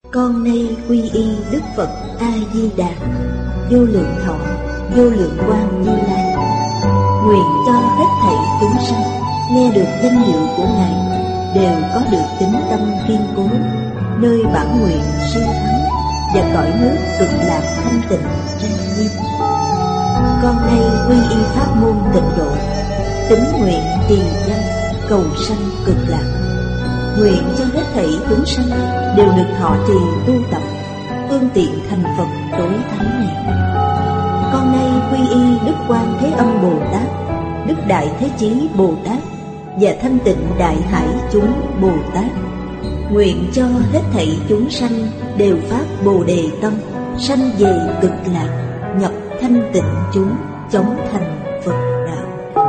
Con nay quy y Đức Phật A Di Đà, vô lượng thọ, vô lượng quang Như Lai. Nguyện cho hết thảy chúng sanh nghe được danh hiệu của Ngài đều có được tín tâm kiên cố, nơi bản nguyện siêu thắng và cõi nước cực lạc thanh tịnh trang nghiêm. Con nay quy y pháp môn Tịnh Độ, tín nguyện trì danh cầu sanh cực lạc. Nguyện cho hết thảy chúng sanh đều được thọ trì tu tập, phương tiện thành Phật tối thắng này. Con nay quy y Đức Quan Thế Âm Bồ Tát, Đức Đại Thế Chí Bồ Tát và Thanh Tịnh Đại Hải chúng Bồ Tát. Nguyện cho hết thảy chúng sanh đều phát Bồ Đề tâm, sanh về cực lạc, nhập thanh tịnh chúng, chóng thành Phật đạo.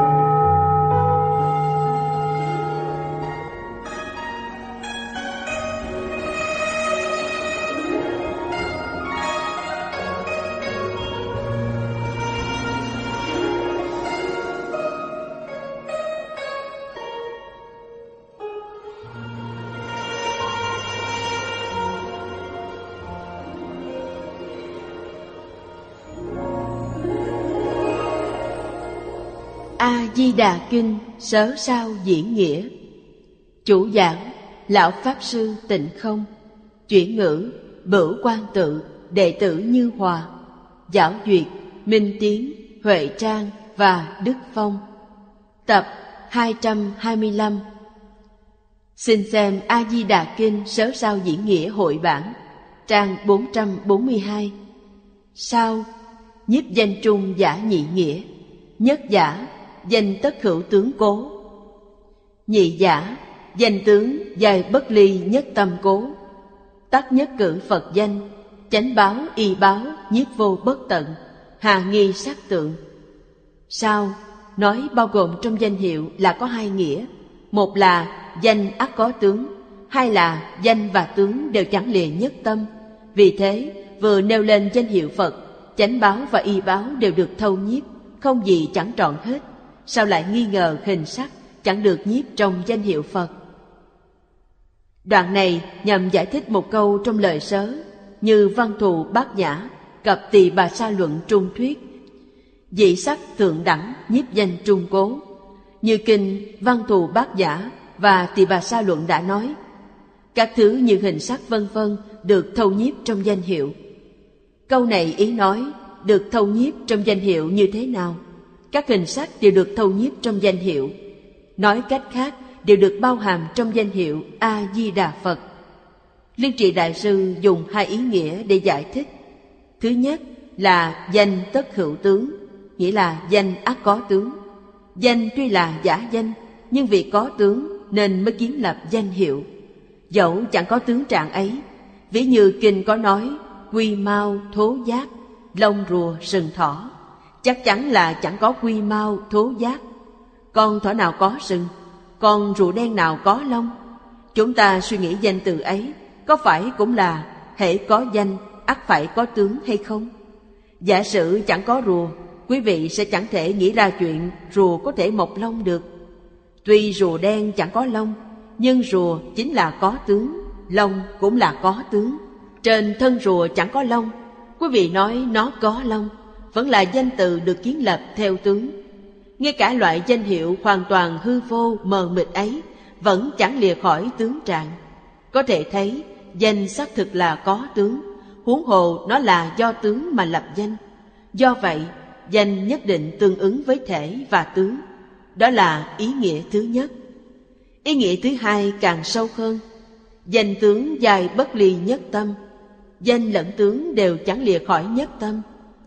A-di-đà Kinh Sớ Sao Diễn Nghĩa. Chủ giảng Lão Pháp Sư Tịnh Không. Chuyển ngữ Bửu Quang Tự, đệ tử Như Hòa. Giảo duyệt Minh Tiến, Huệ Trang và Đức Phong. Tập 225. Xin xem A-di-đà Kinh Sớ Sao Diễn Nghĩa hội bản, trang 442. Sao nhiếp danh trung giả nhị nghĩa. Nhất giả danh tất hữu tướng cố. Nhị giả danh tướng dài bất ly nhất tâm cố. Tắc nhất cử Phật danh, chánh báo y báo nhiếp vô bất tận, hà nghi sắc tượng. Sao nói bao gồm trong danh hiệu là có hai nghĩa. Một là danh ắt có tướng, hai là danh và tướng đều chẳng lìa nhất tâm. Vì thế vừa nêu lên danh hiệu Phật, chánh báo và y báo đều được thâu nhiếp, không gì chẳng trọn hết. Sao lại nghi ngờ hình sắc chẳng được nhiếp trong danh hiệu Phật? Đoạn này nhằm giải thích một câu trong lời sớ, như Văn Thù Bát Nhã cập Tỳ Bà Sa Luận Trung thuyết: dị sắc thượng đẳng nhiếp danh trung cố. Như kinh Văn Thù Bát Nhã và Tỳ Bà Sa Luận đã nói, các thứ như hình sắc vân vân được thâu nhiếp trong danh hiệu. Câu này ý nói được thâu nhiếp trong danh hiệu như thế nào? Các hình sắc đều được thâu nhiếp trong danh hiệu. Nói cách khác, đều được bao hàm trong danh hiệu A-di-đà Phật. Liên Trì Đại Sư dùng hai ý nghĩa để giải thích. Thứ nhất là danh tất hữu tướng, nghĩa là danh ắt có tướng. Danh tuy là giả danh, nhưng vì có tướng nên mới kiến lập danh hiệu. Dẫu chẳng có tướng trạng ấy, ví như kinh có nói quy mau thố giác, lông rùa sừng thỏ, chắc chắn là chẳng có quy mau thố giác. Con thỏ nào có sừng, con rùa đen nào có lông? Chúng ta suy nghĩ danh từ ấy, có phải cũng là hễ có danh ắt phải có tướng hay không? Giả sử chẳng có rùa, quý vị sẽ chẳng thể nghĩ ra chuyện rùa có thể mọc lông được. Tuy rùa đen chẳng có lông, nhưng rùa chính là có tướng, lông cũng là có tướng. Trên thân rùa chẳng có lông, quý vị nói nó có lông, vẫn là danh từ được kiến lập theo tướng. Ngay cả loại danh hiệu hoàn toàn hư vô mờ mịt ấy vẫn chẳng lìa khỏi tướng trạng. Có thể thấy danh xác thực là có tướng, huống hồ nó là do tướng mà lập danh. Do vậy danh nhất định tương ứng với thể và tướng. Đó là ý nghĩa thứ nhất. Ý nghĩa thứ hai càng sâu hơn. Danh tướng dài bất ly nhất tâm. Danh lẫn tướng đều chẳng lìa khỏi nhất tâm.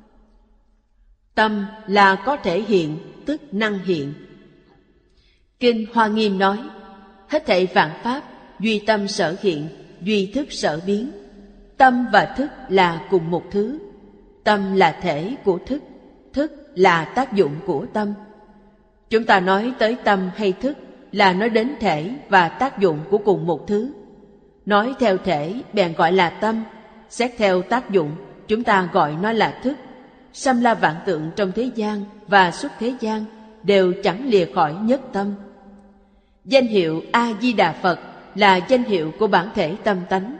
Tâm là có thể hiện, tức năng hiện. Kinh Hoa Nghiêm nói, hết thảy vạn pháp duy tâm sở hiện, duy thức sở biến. Tâm và thức là cùng một thứ. Tâm là thể của thức, thức là tác dụng của tâm. Chúng ta nói tới tâm hay thức là nói đến thể và tác dụng của cùng một thứ. Nói theo thể bèn gọi là tâm, xét theo tác dụng chúng ta gọi nó là thức. Xăm la vạn tượng trong thế gian và xuất thế gian đều chẳng lìa khỏi nhất tâm. Danh hiệu A-di-đà Phật là danh hiệu của bản thể tâm tánh.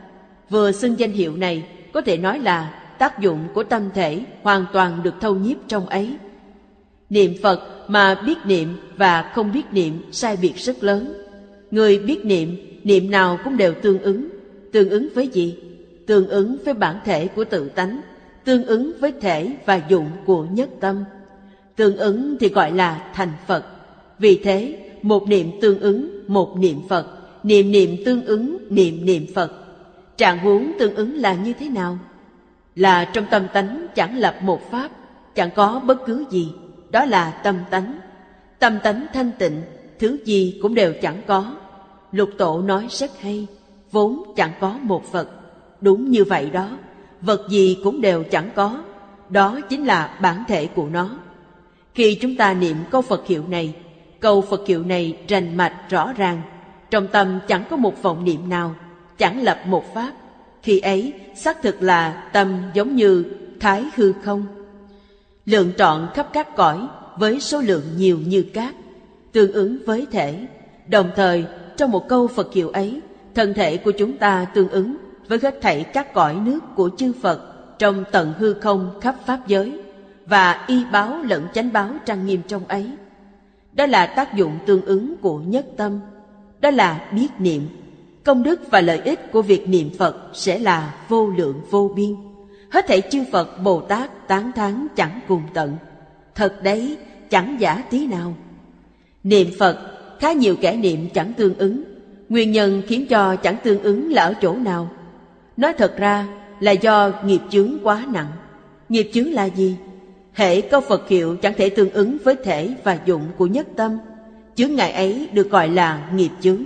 Vừa xưng danh hiệu này có thể nói là tác dụng của tâm thể hoàn toàn được thâu nhiếp trong ấy. Niệm Phật mà biết niệm và không biết niệm sai biệt rất lớn. Người biết niệm, niệm nào cũng đều tương ứng. Tương ứng với gì? Tương ứng với bản thể của tự tánh, tương ứng với thể và dụng của nhất tâm. Tương ứng thì gọi là thành Phật. Vì thế, một niệm tương ứng, một niệm Phật, niệm niệm tương ứng, niệm niệm Phật. Trạng huống tương ứng là như thế nào? Là trong tâm tánh chẳng lập một pháp, chẳng có bất cứ gì. Đó là tâm tánh. Tâm tánh thanh tịnh, thứ gì cũng đều chẳng có. Lục Tổ nói rất hay, vốn chẳng có một vật. Đúng như vậy đó, vật gì cũng đều chẳng có. Đó chính là bản thể của nó. Khi chúng ta niệm câu Phật hiệu này, câu Phật hiệu này rành mạch rõ ràng, trong tâm chẳng có một vọng niệm nào, chẳng lập một pháp. Khi ấy xác thực là tâm giống như thái hư không, lượng trọn khắp các cõi với số lượng nhiều như cát, tương ứng với thể. Đồng thời trong một câu Phật hiệu ấy, thân thể của chúng ta tương ứng với hết thảy các cõi nước của chư Phật trong tận hư không khắp pháp giới, và y báo lẫn chánh báo trang nghiêm trong ấy. Đó là tác dụng tương ứng của nhất tâm. Đó là biết niệm. Công đức và lợi ích của việc niệm Phật sẽ là vô lượng vô biên. Hết thảy chư Phật Bồ Tát tán thán chẳng cùng tận. Thật đấy, chẳng giả tí nào. Niệm Phật, khá nhiều kẻ niệm chẳng tương ứng. Nguyên nhân khiến cho chẳng tương ứng là ở chỗ nào? Nói thật ra là do nghiệp chướng quá nặng. Nghiệp chướng là gì? Hễ câu Phật hiệu chẳng thể tương ứng với thể và dụng của nhất tâm, chướng ngại ấy được gọi là nghiệp chướng.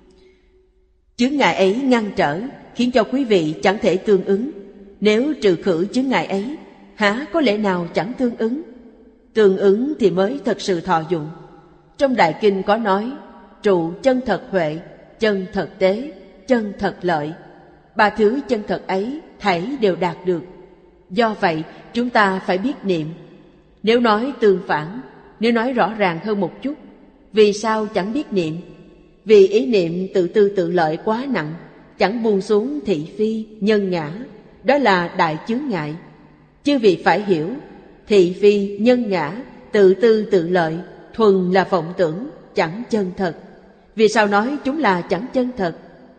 Chướng ngại ấy ngăn trở, khiến cho quý vị chẳng thể tương ứng. Nếu trừ khử chướng ngại ấy, há có lẽ nào chẳng tương ứng? Tương ứng thì mới thật sự thọ dụng. Trong Đại Kinh có nói, trụ chân thật huệ, chân thật tế, chân thật lợi. Ba thứ chân thật ấy thảy đều đạt được. Do vậy chúng ta phải biết niệm. Nếu nói tương phản, nếu nói rõ ràng hơn một chút, vì sao chẳng biết niệm? Vì ý niệm tự tư tự lợi quá nặng, chẳng buông xuống thị phi, nhân ngã. Đó là đại chướng ngại. Chư vị phải hiểu, thị phi, nhân ngã, tự tư tự lợi thuần là vọng tưởng, chẳng chân thật. Vì sao nói chúng là chẳng chân thật?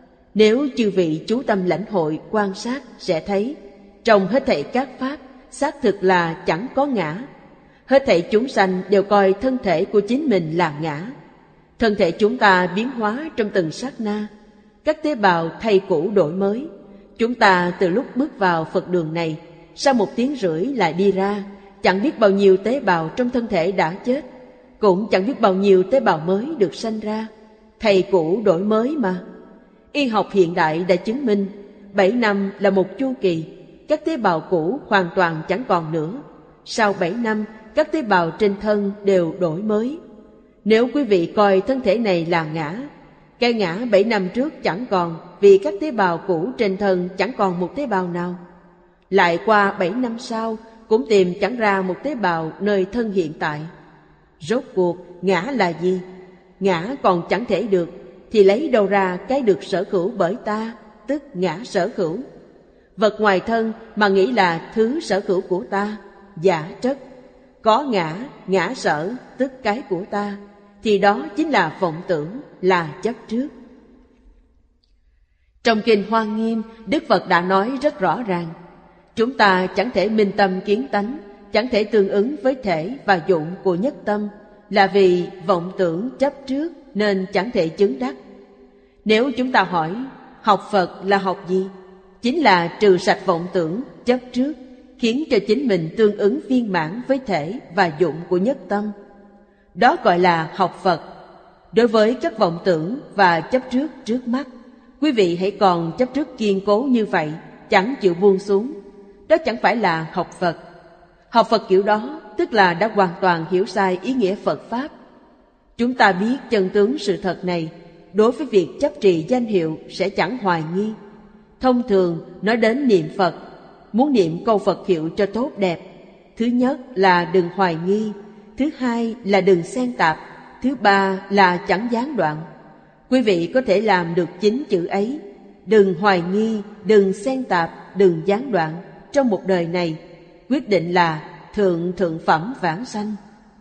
Nếu chư vị chú tâm lãnh hội quan sát sẽ thấy, trong hết thảy các pháp xác thực là chẳng có ngã. Hết thảy chúng sanh đều coi thân thể của chính mình là ngã. Thân thể chúng ta biến hóa trong từng sát na, các tế bào thay cũ đổi mới. Chúng ta từ lúc bước vào Phật đường này, sau 1 tiếng rưỡi lại đi ra, chẳng biết bao nhiêu tế bào trong thân thể đã chết, cũng chẳng biết bao nhiêu tế bào mới được sanh ra. Thay cũ đổi mới mà. Y học hiện đại đã chứng minh 7 năm là một chu kỳ. Các tế bào cũ hoàn toàn chẳng còn nữa. Sau 7 năm, các tế bào trên thân đều đổi mới. Nếu quý vị coi thân thể này là ngã, cái ngã 7 năm trước chẳng còn, vì các tế bào cũ trên thân chẳng còn một tế bào nào. Lại qua 7 năm sau, cũng tìm chẳng ra một tế bào nơi thân hiện tại. Rốt cuộc ngã là gì? Ngã còn chẳng thể được, thì lấy đâu ra cái được sở hữu bởi ta, tức ngã sở hữu? Vật ngoài thân mà nghĩ là thứ sở hữu của ta, giả trất. Có ngã, ngã sở, tức cái của ta, thì đó chính là vọng tưởng, là chấp trước. Trong Kinh Hoa Nghiêm, Đức Phật đã nói rất rõ ràng, chúng ta chẳng thể minh tâm kiến tánh, chẳng thể tương ứng với thể và dụng của nhất tâm, là vì vọng tưởng chấp trước nên chẳng thể chứng đắc. Nếu chúng ta hỏi, học Phật là học gì? Chính là trừ sạch vọng tưởng, chấp trước, khiến cho chính mình tương ứng viên mãn với thể và dụng của nhất tâm. Đó gọi là học Phật. Đối với các vọng tưởng và chấp trước trước mắt, quý vị hãy còn chấp trước kiên cố như vậy, chẳng chịu buông xuống. Đó chẳng phải là học Phật. Học Phật kiểu đó tức là đã hoàn toàn hiểu sai ý nghĩa Phật Pháp. Chúng ta biết chân tướng sự thật này, đối với việc chấp trì danh hiệu sẽ chẳng hoài nghi. Thông thường nói đến niệm Phật, muốn niệm câu Phật hiệu cho tốt đẹp, thứ nhất là đừng hoài nghi, thứ hai là đừng xen tạp, thứ ba là chẳng gián đoạn. Quý vị có thể làm được 9 chữ ấy, đừng hoài nghi, đừng xen tạp, đừng gián đoạn. Trong một đời này, quyết định là thượng phẩm vãng sanh.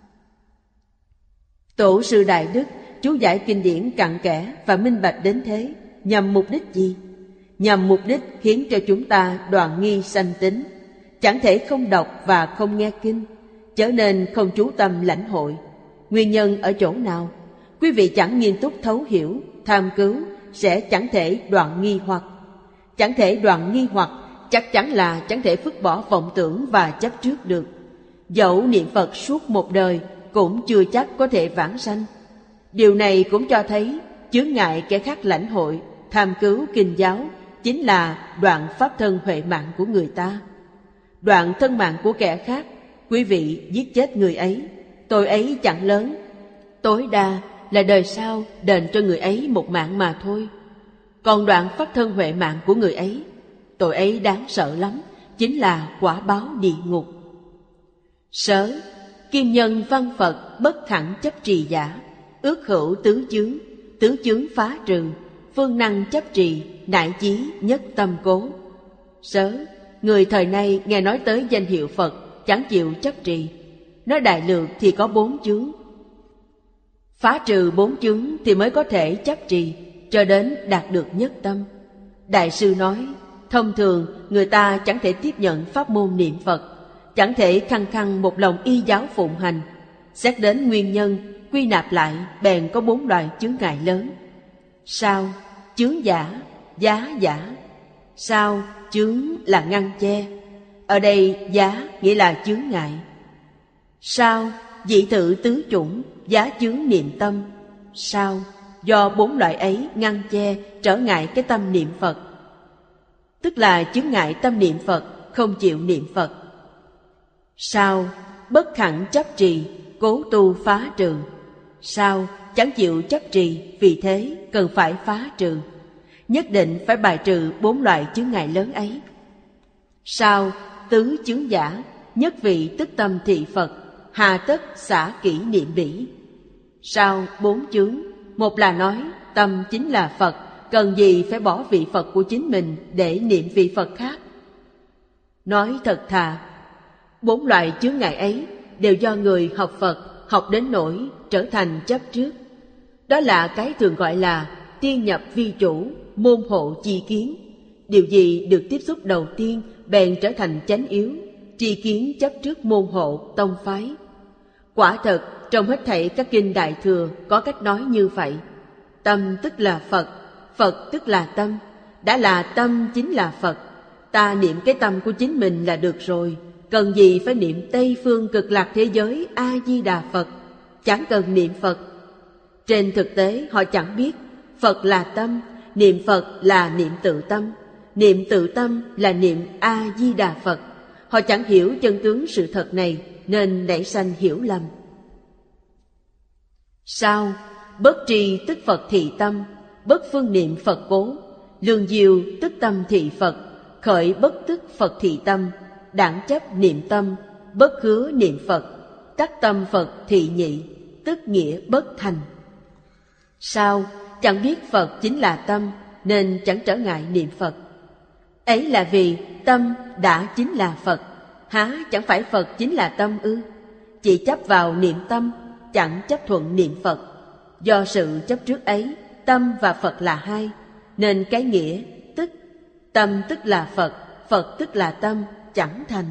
Tổ sư Đại Đức chú giải kinh điển cặn kẽ và minh bạch đến thế, nhằm mục đích gì? Nhằm mục đích khiến cho chúng ta đoạn nghi sanh tính, chẳng thể không đọc và không nghe kinh, trở nên không chú tâm lãnh hội. Nguyên nhân ở chỗ nào? Quý vị chẳng nghiêm túc thấu hiểu, tham cứu, sẽ chẳng thể đoạn nghi hoặc. Chẳng thể đoạn nghi hoặc, chắc chắn là chẳng thể phứt bỏ vọng tưởng và chấp trước được. Dẫu niệm Phật suốt một đời cũng chưa chắc có thể vãng sanh. Điều này cũng cho thấy chướng ngại kẻ khác lãnh hội, tham cứu kinh giáo chính là đoạn pháp thân huệ mạng của người ta. Đoạn thân mạng của kẻ khác, quý vị giết chết người ấy, tội ấy chẳng lớn, tối đa là đời sau đền cho người ấy một mạng mà thôi. Còn đoạn pháp thân huệ mạng của người ấy, tội ấy đáng sợ lắm, chính là quả báo địa ngục. Sớ, kim nhân văn Phật bất khẳng chấp trì giả, ước hữu tứ chướng phá trừ, phương năng chấp trì, nại chí nhất tâm cố. Sớ, người thời nay nghe nói tới danh hiệu Phật chẳng chịu chấp trì. Nói đại lược thì có 4 chướng. Phá trừ 4 chướng thì mới có thể chấp trì, cho đến đạt được nhất tâm. Đại sư nói, thông thường người ta chẳng thể tiếp nhận pháp môn niệm Phật, chẳng thể khăng khăng một lòng y giáo phụng hành. Xét đến nguyên nhân, quy nạp lại bèn có 4 loại chướng ngại lớn. Sao? Chướng giả, giá giả. Sao? Chướng là ngăn che. Ở đây giá nghĩa là chướng ngại. Sao? Dị thự tứ chủng, giá chướng niệm tâm. Sao? Do 4 loại ấy ngăn che, trở ngại cái tâm niệm Phật. Tức là chướng ngại tâm niệm Phật, không chịu niệm Phật. Sao? Bất khẳng chấp trì, cố tu phá trừ. Sao? Chẳng chịu chấp trì, vì thế cần phải phá trừ. Nhất định phải bài trừ 4 loại chướng ngại lớn ấy. Sao? Tứ chướng giả, nhất vị tức tâm thị Phật, hà tất xả kỹ niệm bỉ. Sao? 4 chướng. Một là nói tâm chính là Phật, cần gì phải bỏ vị Phật của chính mình để niệm vị Phật khác. Nói thật thà, 4 loại chướng ngại ấy đều do người học Phật học đến nỗi trở thành chấp trước. Đó là cái thường gọi là tiên nhập vi chủ, môn hộ chi kiến. Điều gì được tiếp xúc đầu tiên bèn trở thành chánh yếu, tri kiến chấp trước môn hộ, tông phái. Quả thật, trong hết thảy các kinh Đại Thừa có cách nói như vậy. Tâm tức là Phật, Phật tức là tâm. Đã là tâm chính là Phật, ta niệm cái tâm của chính mình là được rồi. Cần gì phải niệm Tây Phương Cực Lạc thế giới A-di-đà Phật, chẳng cần niệm Phật. Trên thực tế họ chẳng biết Phật là tâm, niệm Phật là niệm tự tâm, niệm tự tâm là niệm A-di-đà Phật. Họ chẳng hiểu chân tướng sự thật này nên nảy sanh hiểu lầm. Sao? Bất tri tức Phật thị tâm, bất phương niệm Phật cố, lương diệu tức tâm thị Phật, khởi bất tức Phật thị tâm, đẳng chấp niệm tâm, bất hứa niệm Phật, tắc tâm Phật thị nhị, tức nghĩa bất thành. Sao? Chẳng biết Phật chính là tâm nên chẳng trở ngại niệm Phật. Ấy là vì tâm đã chính là Phật, há chẳng phải Phật chính là tâm ư? Chỉ chấp vào niệm tâm, chẳng chấp thuận niệm Phật. Do sự chấp trước ấy, tâm và Phật là hai, nên cái nghĩa tức tâm tức là Phật, Phật tức là tâm chẳng thành.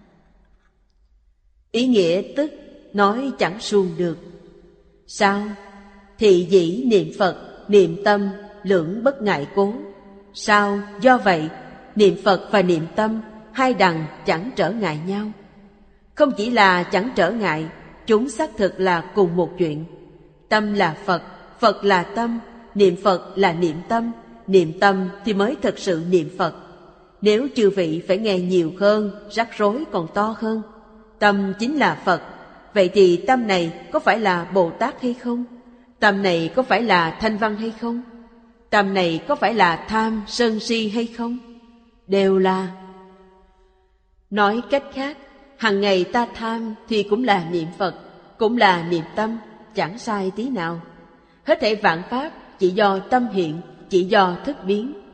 Ý nghĩa tức nói chẳng suông được. Sao? Thị dĩ niệm Phật, niệm tâm, lưỡng bất ngại cố. Sao? Do vậy, niệm Phật và niệm tâm, hai đằng chẳng trở ngại nhau. Không chỉ là chẳng trở ngại, chúng xác thực là cùng một chuyện. Tâm là Phật, Phật là tâm, niệm Phật là niệm tâm thì mới thật sự niệm Phật. Nếu chư vị phải nghe nhiều hơn, rắc rối còn to hơn. Tâm chính là Phật, vậy thì tâm này có phải là Bồ Tát hay không? Tâm này có phải là Thanh Văn hay không? Tâm này có phải là tham, sân si hay không? Đều là. Nói cách khác, hằng ngày ta tham thì cũng là niệm Phật, cũng là niệm tâm, chẳng sai tí nào. Hết thảy vạn pháp chỉ do tâm hiện, chỉ do thức biến.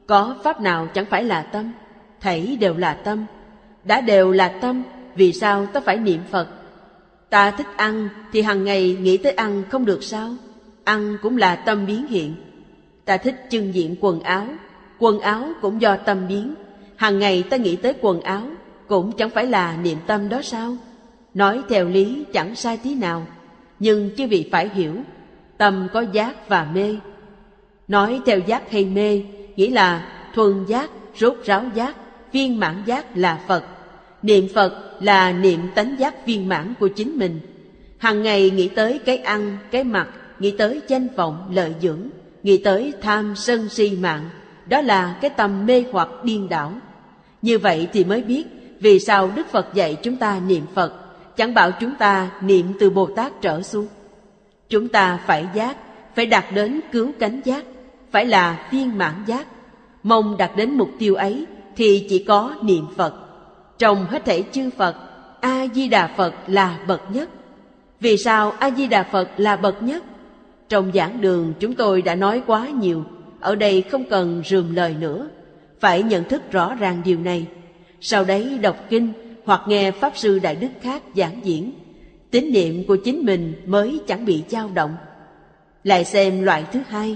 Có pháp nào chẳng phải là tâm? Thảy đều là tâm. Đã đều là tâm, vì sao ta phải niệm Phật? Ta thích ăn thì hàng ngày nghĩ tới ăn không được sao? Ăn cũng là tâm biến hiện. Ta thích trưng diện quần áo cũng do tâm biến. Hàng ngày ta nghĩ tới quần áo, cũng chẳng phải là niệm tâm đó sao? Nói theo lý chẳng sai tí nào, nhưng chư vị phải hiểu, tâm có giác và mê. Nói theo giác hay mê, nghĩa là thuần giác, rốt ráo giác, viên mãn giác là Phật. Niệm Phật là niệm tánh giác viên mãn của chính mình. Hàng ngày nghĩ tới cái ăn, cái mặc, nghĩ tới danh vọng, lợi dưỡng, nghĩ tới tham sân si mạng, đó là cái tâm mê hoặc điên đảo. Như vậy thì mới biết vì sao Đức Phật dạy chúng ta niệm Phật, chẳng bảo chúng ta niệm từ Bồ Tát trở xuống. Chúng ta phải giác, phải đạt đến cứu cánh giác, phải là viên mãn giác. Mong đạt đến mục tiêu ấy thì chỉ có niệm Phật. Trong hết thảy chư Phật, A-di-đà Phật là bậc nhất. Vì sao A-di-đà Phật là bậc nhất? Trong giảng đường chúng tôi đã nói quá nhiều, ở đây không cần rườm lời nữa. Phải nhận thức rõ ràng điều này. Sau đấy đọc kinh hoặc nghe Pháp Sư Đại Đức khác giảng diễn, tín niệm của chính mình mới chẳng bị dao động. Lại xem loại thứ hai.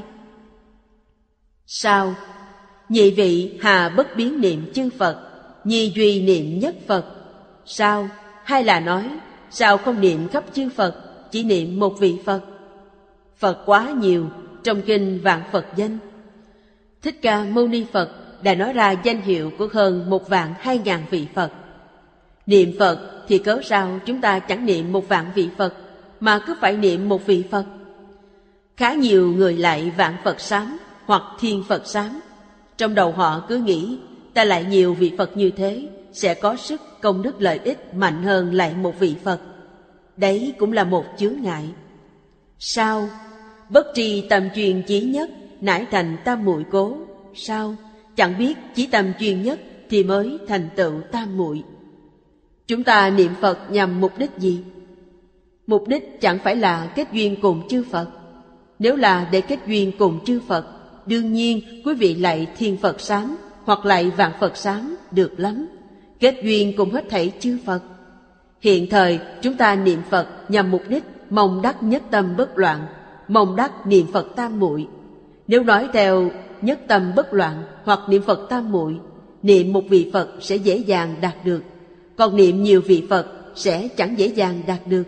Sao? Nhị vị hà bất biến niệm chư Phật, nhi duy niệm nhất Phật. Sao? Hay là nói, sao không niệm khắp chư Phật, chỉ niệm một vị Phật? Phật quá nhiều, trong kinh Vạn Phật Danh, Thích Ca Mâu Ni Phật đã nói ra danh hiệu của hơn 1.200.000 vị Phật. Niệm Phật thì cớ sao chúng ta chẳng niệm 1.000 vị Phật, mà cứ phải niệm một vị Phật? Khá nhiều người lại Vạn Phật Sám hoặc Thiên Phật Sám. Trong đầu họ cứ nghĩ, ta lại nhiều vị Phật như thế, sẽ có sức công đức lợi ích mạnh hơn lại một vị Phật. Đấy cũng là một chướng ngại. Sao? Bất tri tâm chuyên chí nhất, nải thành tam muội cố. Sao? Chẳng biết chí tâm chuyên nhất thì mới thành tựu tam muội. Chúng ta niệm Phật nhằm mục đích gì? Mục đích chẳng phải là kết duyên cùng chư Phật. Nếu là để kết duyên cùng chư Phật, đương nhiên quý vị lại Thiên Phật Sám hoặc lại Vạn Phật Sám được lắm. Kết duyên cùng hết thảy chư Phật. Hiện thời chúng ta niệm Phật nhằm mục đích mong đắc nhất tâm bất loạn, mong đắc niệm Phật tam muội. Nếu nói theo nhất tâm bất loạn hoặc niệm Phật tam muội, niệm một vị Phật sẽ dễ dàng đạt được, còn niệm nhiều vị Phật sẽ chẳng dễ dàng đạt được.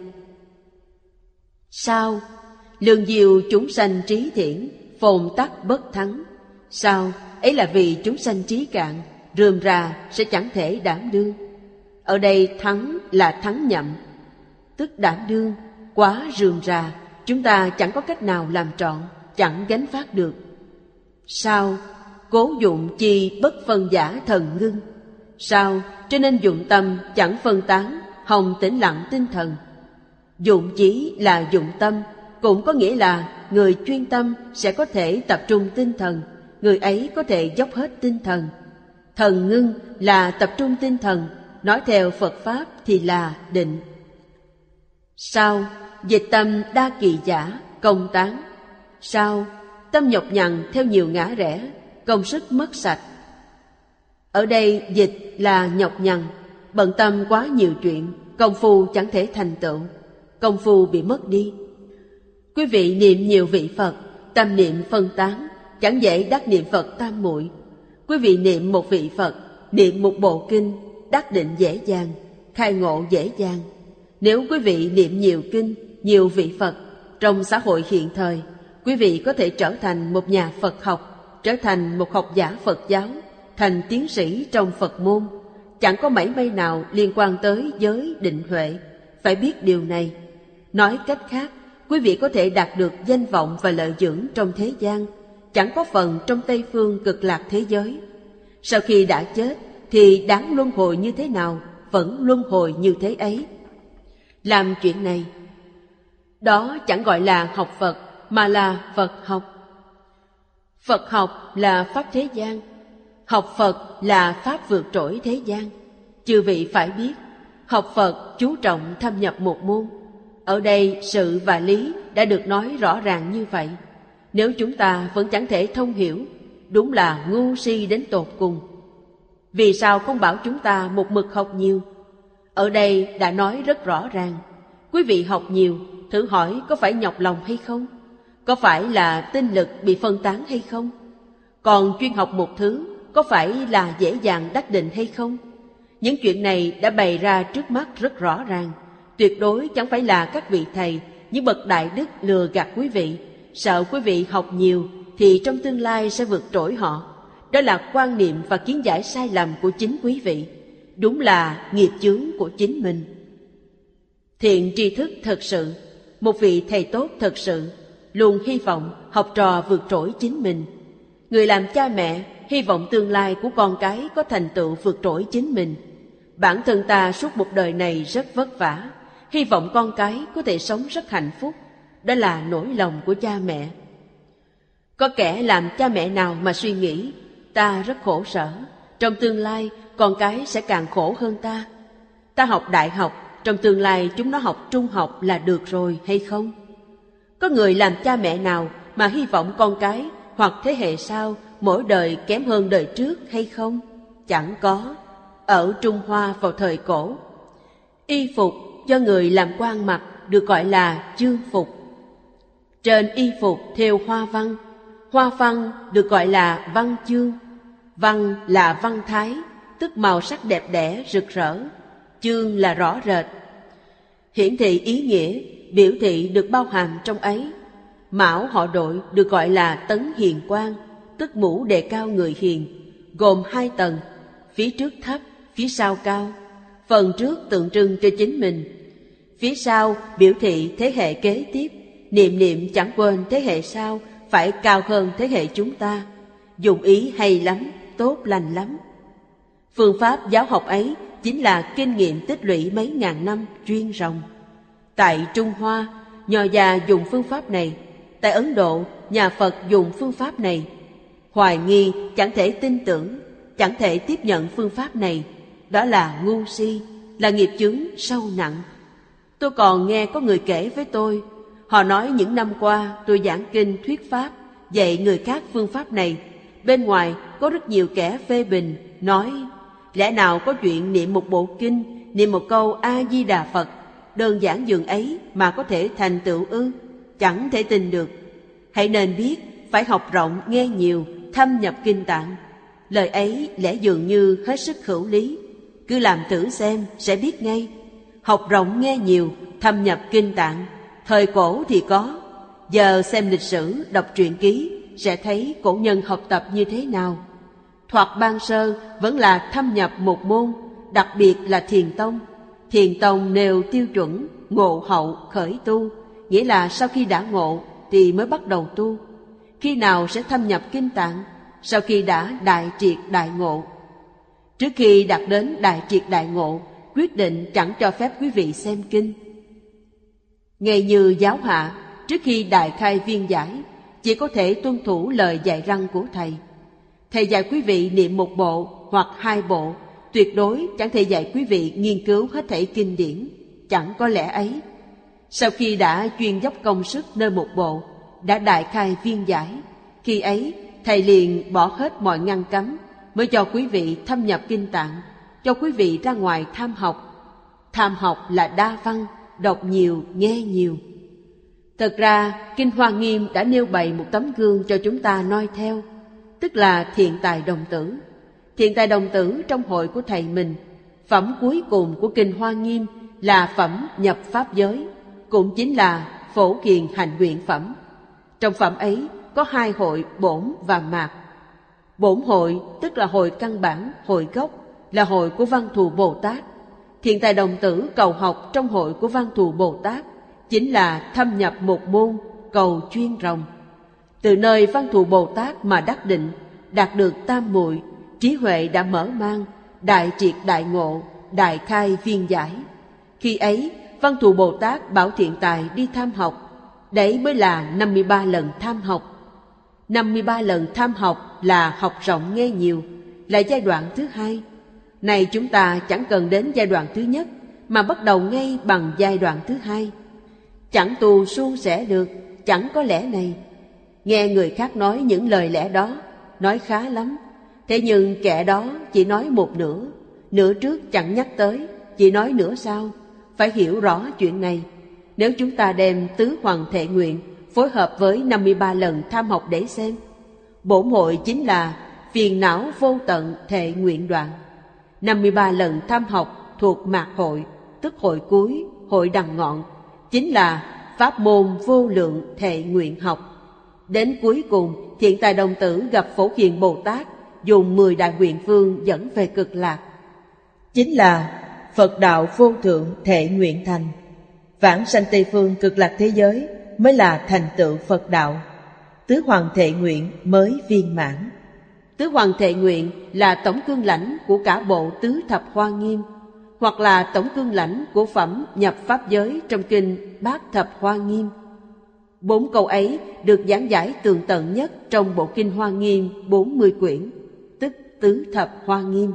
Sao? Lương diệu chúng sanh trí thiện, phồn tắc bất thắng. Sao? Ấy là vì chúng sanh trí cạn, rườm rà sẽ chẳng thể đảm đương. Ở đây thắng là thắng nhậm, tức đảm đương. Quá rườm rà, chúng ta chẳng có cách nào làm trọn, chẳng gánh vác được. Sao? Cố dụng chi bất phân giả thần ngưng. Sao? Cho nên dụng tâm chẳng phân tán, hồng tĩnh lặng tinh thần. Dụng chí là dụng tâm, cũng có nghĩa là người chuyên tâm sẽ có thể tập trung tinh thần, người ấy có thể dốc hết tinh thần. Thần ngưng là tập trung tinh thần, nói theo Phật Pháp thì là định. Sao? Dịch tâm đa kỳ giả, công tán. Sao? Tâm nhọc nhằn theo nhiều ngã rẽ, công sức mất sạch. Ở đây dịch là nhọc nhằn, bận tâm quá nhiều chuyện, công phu chẳng thể thành tựu, công phu bị mất đi. Quý vị niệm nhiều vị Phật, tâm niệm phân tán, chẳng dễ đắc niệm Phật tam muội. Quý vị niệm một vị Phật, niệm một bộ kinh, đắc định dễ dàng, khai ngộ dễ dàng. Nếu quý vị niệm nhiều kinh, nhiều vị Phật, trong xã hội hiện thời, quý vị có thể trở thành một nhà Phật học, trở thành một học giả Phật giáo, thành tiến sĩ trong Phật môn. Chẳng có mảy may nào liên quan tới giới định huệ. Phải biết điều này. Nói cách khác, quý vị có thể đạt được danh vọng và lợi dưỡng trong thế gian, chẳng có phần trong Tây Phương cực lạc thế giới. Sau khi đã chết thì đáng luân hồi như thế nào, vẫn luân hồi như thế ấy. Làm chuyện này, đó chẳng gọi là học Phật, mà là Phật học. Phật học là pháp thế gian, học Phật là pháp vượt trội thế gian. Chư vị phải biết, học Phật chú trọng thâm nhập một môn. Ở đây sự và lý đã được nói rõ ràng như vậy. Nếu chúng ta vẫn chẳng thể thông hiểu, đúng là ngu si đến tột cùng. Vì sao không bảo chúng ta một mực học nhiều? Ở đây đã nói rất rõ ràng, quý vị học nhiều, thử hỏi có phải nhọc lòng hay không? Có phải là tinh lực bị phân tán hay không? Còn chuyên học một thứ, có phải là dễ dàng đắc định hay không? Những chuyện này đã bày ra trước mắt rất rõ ràng. Tuyệt đối chẳng phải là các vị thầy, những bậc đại đức lừa gạt quý vị, sợ quý vị học nhiều thì trong tương lai sẽ vượt trội họ. Đó là quan niệm và kiến giải sai lầm của chính quý vị. Đúng là nghiệp chướng của chính mình. Thiện tri thức thật sự, một vị thầy tốt thật sự, luôn hy vọng học trò vượt trội chính mình. Người làm cha mẹ hy vọng tương lai của con cái có thành tựu vượt trội chính mình. Bản thân ta suốt một đời này rất vất vả, hy vọng con cái có thể sống rất hạnh phúc. Đó là nỗi lòng của cha mẹ. Có kẻ làm cha mẹ nào mà suy nghĩ, ta rất khổ sở, trong tương lai con cái sẽ càng khổ hơn ta. Ta học đại học, trong tương lai chúng nó học trung học là được rồi hay không? Có người làm cha mẹ nào mà hy vọng con cái hoặc thế hệ sau mỗi đời kém hơn đời trước hay không? Chẳng có. Ở Trung Hoa vào thời cổ, y phục do người làm quan mặc được gọi là chương phục. Trên y phục thêu hoa văn được gọi là văn chương. Văn là văn thái, tức màu sắc đẹp đẽ rực rỡ. Chương là rõ rệt, hiển thị ý nghĩa, biểu thị được bao hàm trong ấy. Mão họ đội được gọi là tấn hiền quan, tức mũ đề cao người hiền, gồm 2 tầng, phía trước thấp, phía sau cao. Phần trước tượng trưng cho chính mình, phía sau biểu thị thế hệ kế tiếp, niệm chẳng quên thế hệ sau phải cao hơn thế hệ chúng ta. Dụng ý hay lắm, tốt lành lắm. Phương pháp giáo học ấy chính là kinh nghiệm tích lũy mấy ngàn năm chuyên ròng. Tại Trung Hoa, Nho gia dùng phương pháp này. Tại Ấn Độ, nhà Phật dùng phương pháp này. Hoài nghi, chẳng thể tin tưởng, chẳng thể tiếp nhận phương pháp này, đó là ngu si, là nghiệp chướng sâu nặng. Tôi còn nghe có người kể với tôi, họ nói những năm qua tôi giảng kinh thuyết pháp, dạy người khác phương pháp này. Bên ngoài có rất nhiều kẻ phê bình, nói lẽ nào có chuyện niệm một bộ kinh, niệm một câu A-di-đà Phật, đơn giản dường ấy mà có thể thành tựu ư? Chẳng thể tin được. Hãy nên biết, phải học rộng nghe nhiều, thâm nhập kinh tạng. Lời ấy lẽ dường như hết sức hữu lý. Cứ làm thử xem sẽ biết ngay. Học rộng nghe nhiều, thâm nhập kinh tạng. Thời cổ thì có. Giờ xem lịch sử, đọc truyện ký sẽ thấy cổ nhân học tập như thế nào. Thoạt ban sơ vẫn là thâm nhập một môn, đặc biệt là thiền tông. Thiền tông nêu tiêu chuẩn ngộ hậu khởi tu, nghĩa là sau khi đã ngộ thì mới bắt đầu tu. Khi nào sẽ thâm nhập kinh tạng? Sau khi đã đại triệt đại ngộ. Trước khi đạt đến đại triệt đại ngộ, quyết định chẳng cho phép quý vị xem kinh. Ngay như giáo hạ, trước khi đại khai viên giải, chỉ có thể tuân thủ lời dạy răn của thầy. Thầy dạy quý vị niệm một bộ hoặc 2 bộ, tuyệt đối chẳng thể dạy quý vị nghiên cứu hết thảy kinh điển, chẳng có lẽ ấy. Sau khi đã chuyên dốc công sức nơi một bộ, đã đại khai viên giải, khi ấy thầy liền bỏ hết mọi ngăn cấm, mới cho quý vị thâm nhập kinh tạng, cho quý vị ra ngoài tham học. Tham học là đa văn, đọc nhiều, nghe nhiều. Thật ra, Kinh Hoa Nghiêm đã nêu bày một tấm gương cho chúng ta noi theo, tức là Thiện Tài Đồng Tử. Thiện Tài Đồng Tử trong hội của thầy mình, phẩm cuối cùng của Kinh Hoa Nghiêm là phẩm nhập pháp giới, cũng chính là Phổ Kiền Hành Nguyện Phẩm. Trong phẩm ấy có 2 hội bổn và mạt. Bổn hội tức là hội căn bản, hội gốc, là hội của Văn Thù Bồ Tát. Thiện Tài Đồng Tử cầu học trong hội của Văn Thù Bồ Tát chính là thâm nhập một môn, cầu chuyên ròng. Từ nơi Văn Thù Bồ Tát mà đắc định, đạt được tam muội, trí huệ đã mở mang, đại triệt đại ngộ, đại khai viên giải. Khi ấy, Văn Thù Bồ Tát bảo Thiện Tài đi tham học. Đấy mới là 53 lần tham học. 53 lần tham học là học rộng nghe nhiều, là giai đoạn thứ 2. Này chúng ta chẳng cần đến giai đoạn thứ nhất, mà bắt đầu ngay bằng giai đoạn thứ 2. Chẳng tu suôn sẻ được, chẳng có lẽ này. Nghe người khác nói những lời lẽ đó, nói khá lắm. Thế nhưng kẻ đó chỉ nói một nửa, nửa trước chẳng nhắc tới, chỉ nói nửa sau. Phải hiểu rõ chuyện này. Nếu chúng ta đem tứ hoàng thệ nguyện phối hợp với 53 lần tham học để xem, bổn hội chính là phiền não vô tận thệ nguyện đoạn. 53 lần tham học thuộc mạt hội, tức hội cuối, hội đằng ngọn, chính là pháp môn vô lượng thệ nguyện học. Đến cuối cùng, Thiện Tài Đồng Tử gặp Phổ Hiền Bồ Tát, dùng 10 đại nguyện phương dẫn về cực lạc. Chính là Phật đạo vô thượng thệ nguyện thành. Vãng sanh Tây Phương cực lạc thế giới mới là thành tựu Phật đạo. Tứ hoàng thệ nguyện mới viên mãn. Tứ hoàng thệ nguyện là tổng cương lãnh của cả bộ tứ thập hoa nghiêm, hoặc là tổng cương lãnh của phẩm nhập pháp giới trong kinh Bát Thập Hoa Nghiêm. 4 câu ấy được giảng giải tường tận nhất trong bộ kinh Hoa Nghiêm 40 quyển, tức tứ thập hoa nghiêm.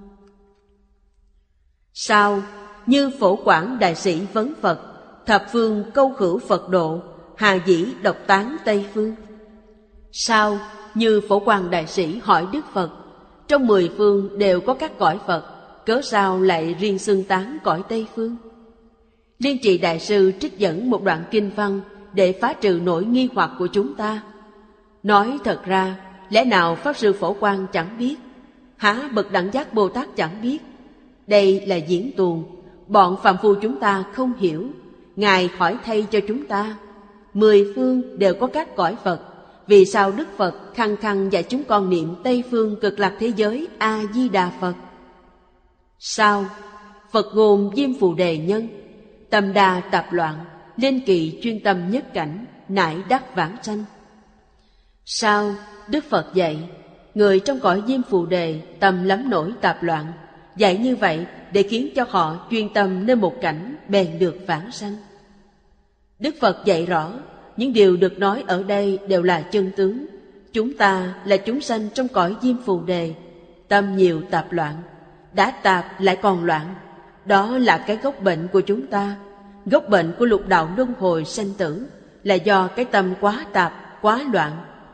Sau, như Phổ Quảng Đại Sĩ vấn Phật, thập phương câu khửu Phật độ, hà dĩ độc tán Tây Phương. Sau, như Phổ Quang Đại Sĩ hỏi Đức Phật, trong 10 phương đều có các cõi Phật, cớ sao lại riêng xưng tán cõi Tây Phương? Liên Trì Đại Sư trích dẫn một đoạn kinh văn để phá trừ nỗi nghi hoặc của chúng ta. Nói thật ra, lẽ nào Pháp Sư Phổ Quang chẳng biết? Há bậc Đẳng Giác Bồ Tát chẳng biết? Đây là diễn tuồng, bọn phàm phu chúng ta không hiểu. Ngài hỏi thay cho chúng ta. 10 phương đều có các cõi Phật, vì sao Đức Phật khăng khăng dạy chúng con niệm Tây Phương cực lạc thế giới A-di-đà Phật? Sao? Phật ngôn Diêm Phù Đề nhân, tâm đa tạp loạn, linh kỳ chuyên tâm nhất cảnh, nải đắc vãng sanh. Sao? Đức Phật dạy, người trong cõi Diêm Phù Đề tâm lắm nổi tạp loạn, dạy như vậy để khiến cho họ chuyên tâm nơi một cảnh bèn được vãng sanh. Đức Phật dạy rõ, những điều được nói ở đây đều là chân tướng. Chúng ta là chúng sanh trong cõi Diêm Phù Đề, tâm nhiều tạp loạn, đã tạp lại còn loạn. Đó là cái gốc bệnh của chúng ta. Gốc bệnh của lục đạo luân hồi sanh tử là do cái tâm quá tạp, quá loạn.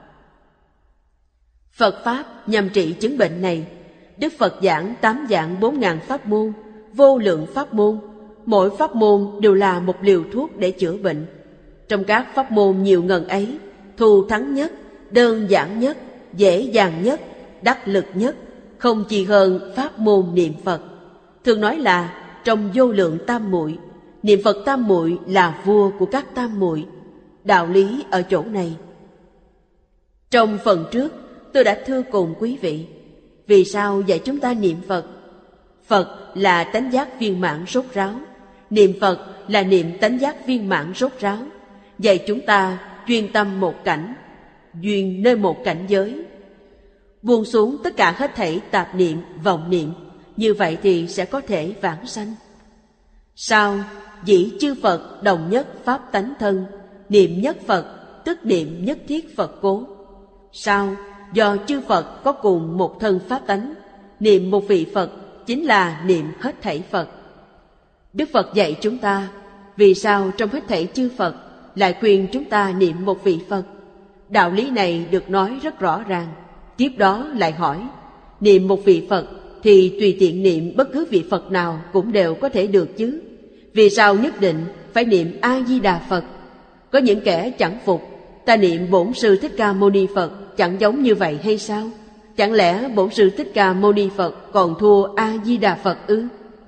Phật Pháp nhằm trị chứng bệnh này. Đức Phật giảng 8 dạng 4.000 pháp môn, vô lượng pháp môn. Mỗi pháp môn đều là một liều thuốc để chữa bệnh. Trong các pháp môn nhiều ngần ấy, thù thắng nhất, đơn giản nhất, dễ dàng nhất, đắc lực nhất, không chỉ hơn pháp môn niệm Phật. Thường nói là trong vô lượng tam muội, niệm Phật tam muội là vua của các tam muội. Đạo lý ở chỗ này. Trong phần trước, tôi đã thưa cùng quý vị, vì sao dạy chúng ta niệm Phật? Phật là tánh giác viên mãn rốt ráo, niệm Phật là niệm tánh giác viên mãn rốt ráo. Dạy chúng ta chuyên tâm một cảnh, duyên nơi một cảnh giới, buông xuống tất cả hết thảy tạp niệm, vọng niệm. Như vậy thì sẽ có thể vãng sanh. Sao? Dĩ chư Phật đồng nhất pháp tánh thân, niệm nhất Phật tức niệm nhất thiết Phật cố. Sao? Do chư Phật có cùng một thân pháp tánh, niệm một vị Phật chính là niệm hết thảy Phật. Đức Phật dạy chúng ta, vì sao trong hết thảy chư Phật lại khuyên chúng ta niệm một vị Phật? Đạo lý này được nói rất rõ ràng. Tiếp đó lại hỏi, niệm một vị Phật thì tùy tiện niệm bất cứ vị Phật nào cũng đều có thể được chứ? Vì sao nhất định phải niệm A-di-đà Phật? Có những kẻ chẳng phục, ta niệm Bổn Sư Thích Ca Mâu Ni Phật chẳng giống như vậy hay sao? Chẳng lẽ Bổn Sư Thích Ca Mâu Ni Phật còn thua A-di-đà Phật ư?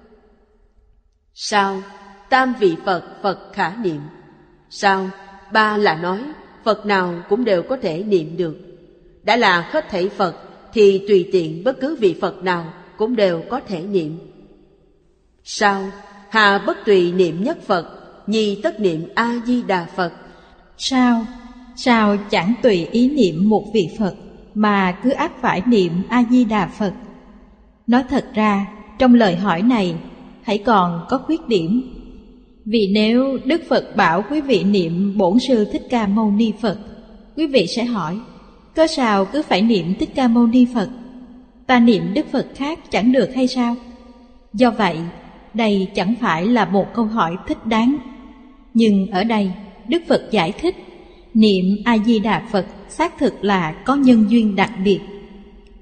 Sao? Tam vị Phật, Phật khả niệm. Sao? Ba là nói Phật nào cũng đều có thể niệm được. Đã là hết thảy Phật thì tùy tiện bất cứ vị Phật nào cũng đều có thể niệm. Sao? Hà bất tùy niệm nhất Phật, nhi tất niệm A-di-đà Phật. Sao? Sao chẳng tùy ý niệm một vị Phật mà cứ ắt phải niệm A-di-đà Phật? Nói thật ra, trong lời hỏi này hãy còn có khuyết điểm. Vì nếu Đức Phật bảo quý vị niệm Bổn Sư Thích Ca Mâu Ni Phật, quý vị sẽ hỏi, cớ sao cứ phải niệm Thích Ca Mâu Ni Phật? Ta niệm Đức Phật khác chẳng được hay sao? Do vậy, đây chẳng phải là một câu hỏi thích đáng. Nhưng ở đây, Đức Phật giải thích, niệm A-di-đà Phật xác thực là có nhân duyên đặc biệt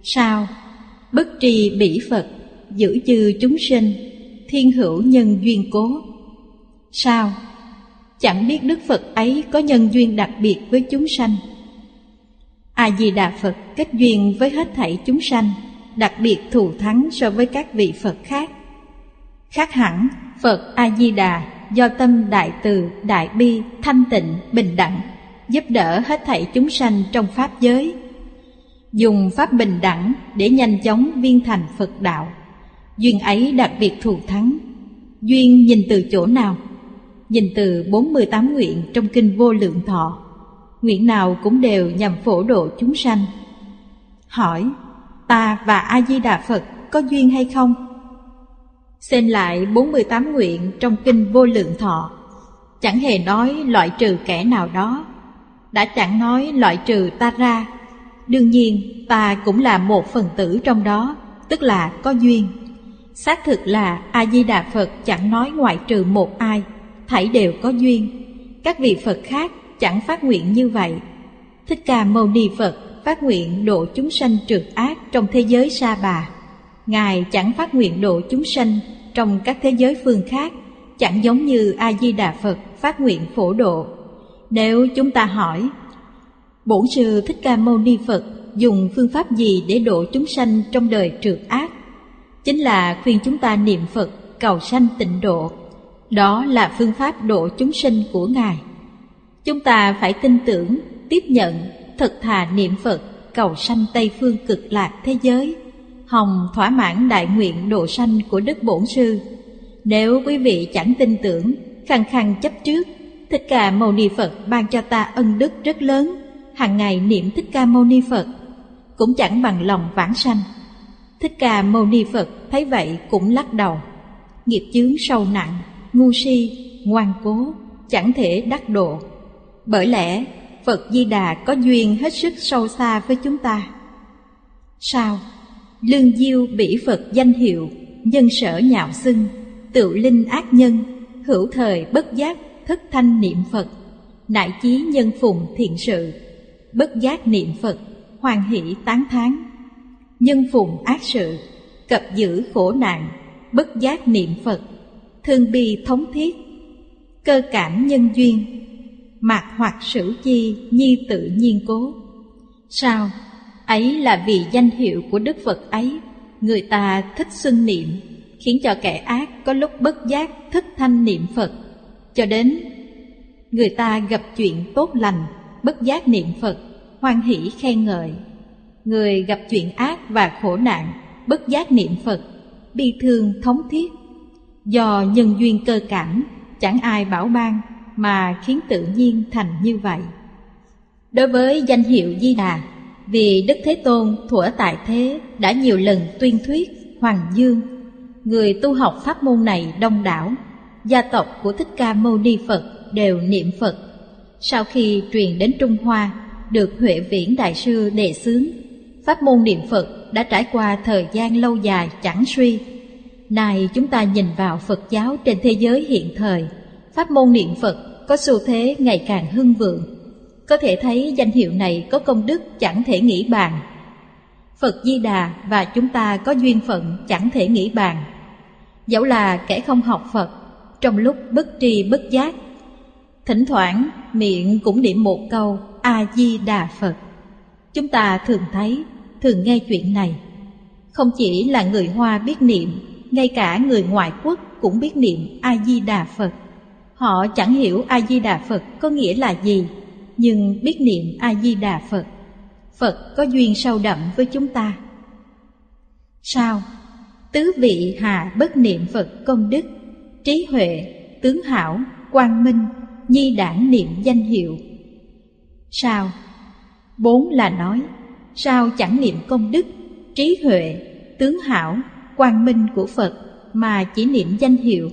Sao? Bất tri bỉ Phật, giữ chư chúng sinh, thiên hữu nhân duyên cố. Sao? Chẳng biết Đức Phật ấy có nhân duyên đặc biệt với chúng sanh. A-di-đà Phật kết duyên với hết thảy chúng sanh, đặc biệt thù thắng so với các vị Phật khác. Khác hẳn, Phật A-di-đà do tâm đại từ, đại bi, thanh tịnh, bình đẳng, giúp đỡ hết thảy chúng sanh trong pháp giới. Dùng pháp bình đẳng để nhanh chóng viên thành Phật đạo. Duyên ấy đặc biệt thù thắng. Duyên nhìn từ chỗ nào? Nhìn từ 48 nguyện trong Kinh Vô Lượng Thọ. Nguyện nào cũng đều nhằm phổ độ chúng sanh. Hỏi, ta và A-di-đà Phật có duyên hay không? Xem lại 48 nguyện trong Kinh Vô Lượng Thọ, chẳng hề nói loại trừ kẻ nào đó, đã chẳng nói loại trừ ta ra. Đương nhiên ta cũng là một phần tử trong đó, tức là có duyên. Xác thực là A-di-đà Phật chẳng nói ngoại trừ một ai, thảy đều có duyên. Các vị Phật khác chẳng phát nguyện như vậy. Thích Ca Mâu Ni Phật phát nguyện độ chúng sanh trượt ác trong thế giới Sa Bà. Ngài chẳng phát nguyện độ chúng sanh trong các thế giới phương khác, chẳng giống như A-di-đà Phật phát nguyện phổ độ. Nếu chúng ta hỏi, Bổn Sư Thích Ca Mâu Ni Phật dùng phương pháp gì để độ chúng sanh trong đời trượt ác? Chính là khuyên chúng ta niệm Phật cầu sanh tịnh độ. Đó là phương pháp độ chúng sinh của Ngài. Chúng ta phải tin tưởng, tiếp nhận, thật thà niệm Phật cầu sanh Tây Phương Cực Lạc thế giới, hòng thỏa mãn đại nguyện độ sanh của Đức Bổn Sư. Nếu quý vị chẳng tin tưởng, khăng khăng chấp trước, Thích Ca Mâu Ni Phật ban cho ta ân đức rất lớn, hàng ngày niệm Thích Ca Mâu Ni Phật, cũng chẳng bằng lòng vãng sanh. Thích Ca Mâu Ni Phật thấy vậy cũng lắc đầu. Nghiệp chướng sâu nặng, ngu si, ngoan cố, chẳng thể đắc độ. Bởi lẽ Phật Di Đà có duyên hết sức sâu xa với chúng ta. Sao? Lương diêu bỉ Phật danh hiệu, nhân sở nhạo xưng, tựu linh ác nhân, hữu thời bất giác thất thanh niệm Phật, nại chí nhân phùng thiện sự, bất giác niệm Phật, hoan hỷ tán thán. Nhân phùng ác sự, cập giữ khổ nạn, bất giác niệm Phật, thương bi thống thiết, cơ cảm nhân duyên, mạt hoặc sử chi nhi tự nhiên cố. Sao? Ấy là vì danh hiệu của Đức Phật ấy, người ta thích xưng niệm, khiến cho kẻ ác có lúc bất giác thất thanh niệm Phật, cho đến người ta gặp chuyện tốt lành, bất giác niệm Phật, hoan hỷ khen ngợi. Người gặp chuyện ác và khổ nạn, bất giác niệm Phật, bi thương thống thiết. Do nhân duyên cơ cảm, chẳng ai bảo ban mà khiến tự nhiên thành như vậy. Đối với danh hiệu Di Đà, vì Đức Thế Tôn thuở tại thế đã nhiều lần tuyên thuyết Hoàng Dương, người tu học pháp môn này đông đảo, gia tộc của Thích Ca Mâu Ni Phật đều niệm Phật. Sau khi truyền đến Trung Hoa, được Huệ Viễn Đại Sư đề xướng, pháp môn niệm Phật đã trải qua thời gian lâu dài chẳng suy. Nay chúng ta nhìn vào Phật giáo trên thế giới hiện thời, pháp môn niệm Phật có xu thế ngày càng hưng vượng. Có thể thấy danh hiệu này có công đức chẳng thể nghĩ bàn. Phật Di Đà và chúng ta có duyên phận chẳng thể nghĩ bàn. Dẫu là kẻ không học Phật, trong lúc bất tri bất giác, thỉnh thoảng miệng cũng niệm một câu A-di-đà Phật. Chúng ta thường thấy, thường nghe chuyện này. Không chỉ là người Hoa biết niệm, ngay cả người ngoại quốc cũng biết niệm A-di-đà Phật. Họ chẳng hiểu A-di-đà Phật có nghĩa là gì, nhưng biết niệm A-di-đà Phật. Phật có duyên sâu đậm với chúng ta. Sao? Tứ vị hà bất niệm Phật công đức, trí huệ, tướng hảo, quang minh, nhi đản niệm danh hiệu. Sao? Bốn là nói, sao chẳng niệm công đức, trí huệ, tướng hảo, quang minh của Phật mà chỉ niệm danh hiệu?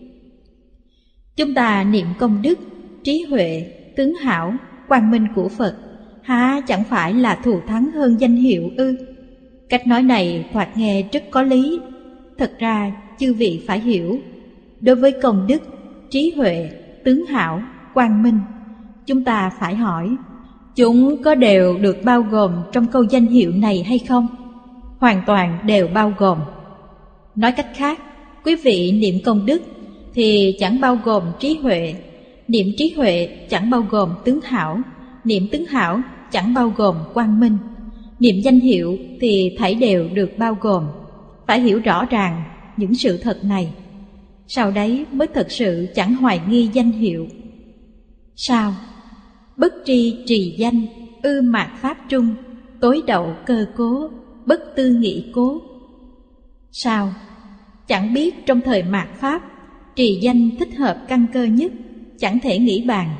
Chúng ta niệm công đức, trí huệ, tướng hảo, quang minh của Phật, há chẳng phải là thù thắng hơn danh hiệu ư? Cách nói này thoạt nghe rất có lý. Thật ra chư vị phải hiểu, đối với công đức, trí huệ, tướng hảo, quang minh, chúng ta phải hỏi, chúng có đều được bao gồm trong câu danh hiệu này hay không? hoàn toàn đều bao gồm. Nói cách khác, quý vị niệm công đức thì chẳng bao gồm trí huệ, niệm trí huệ chẳng bao gồm tướng hảo, niệm tướng hảo chẳng bao gồm quang minh, niệm danh hiệu thì thảy đều được bao gồm. Phải hiểu rõ ràng những sự thật này, sau đấy mới thật sự chẳng hoài nghi danh hiệu. Sao? Bất tri trì danh, ư mạt pháp trung, tối đậu cơ cố, bất tư nghị cố. Sao? Chẳng biết trong thời mạt pháp, trì danh thích hợp căn cơ nhất, chẳng thể nghĩ bàn.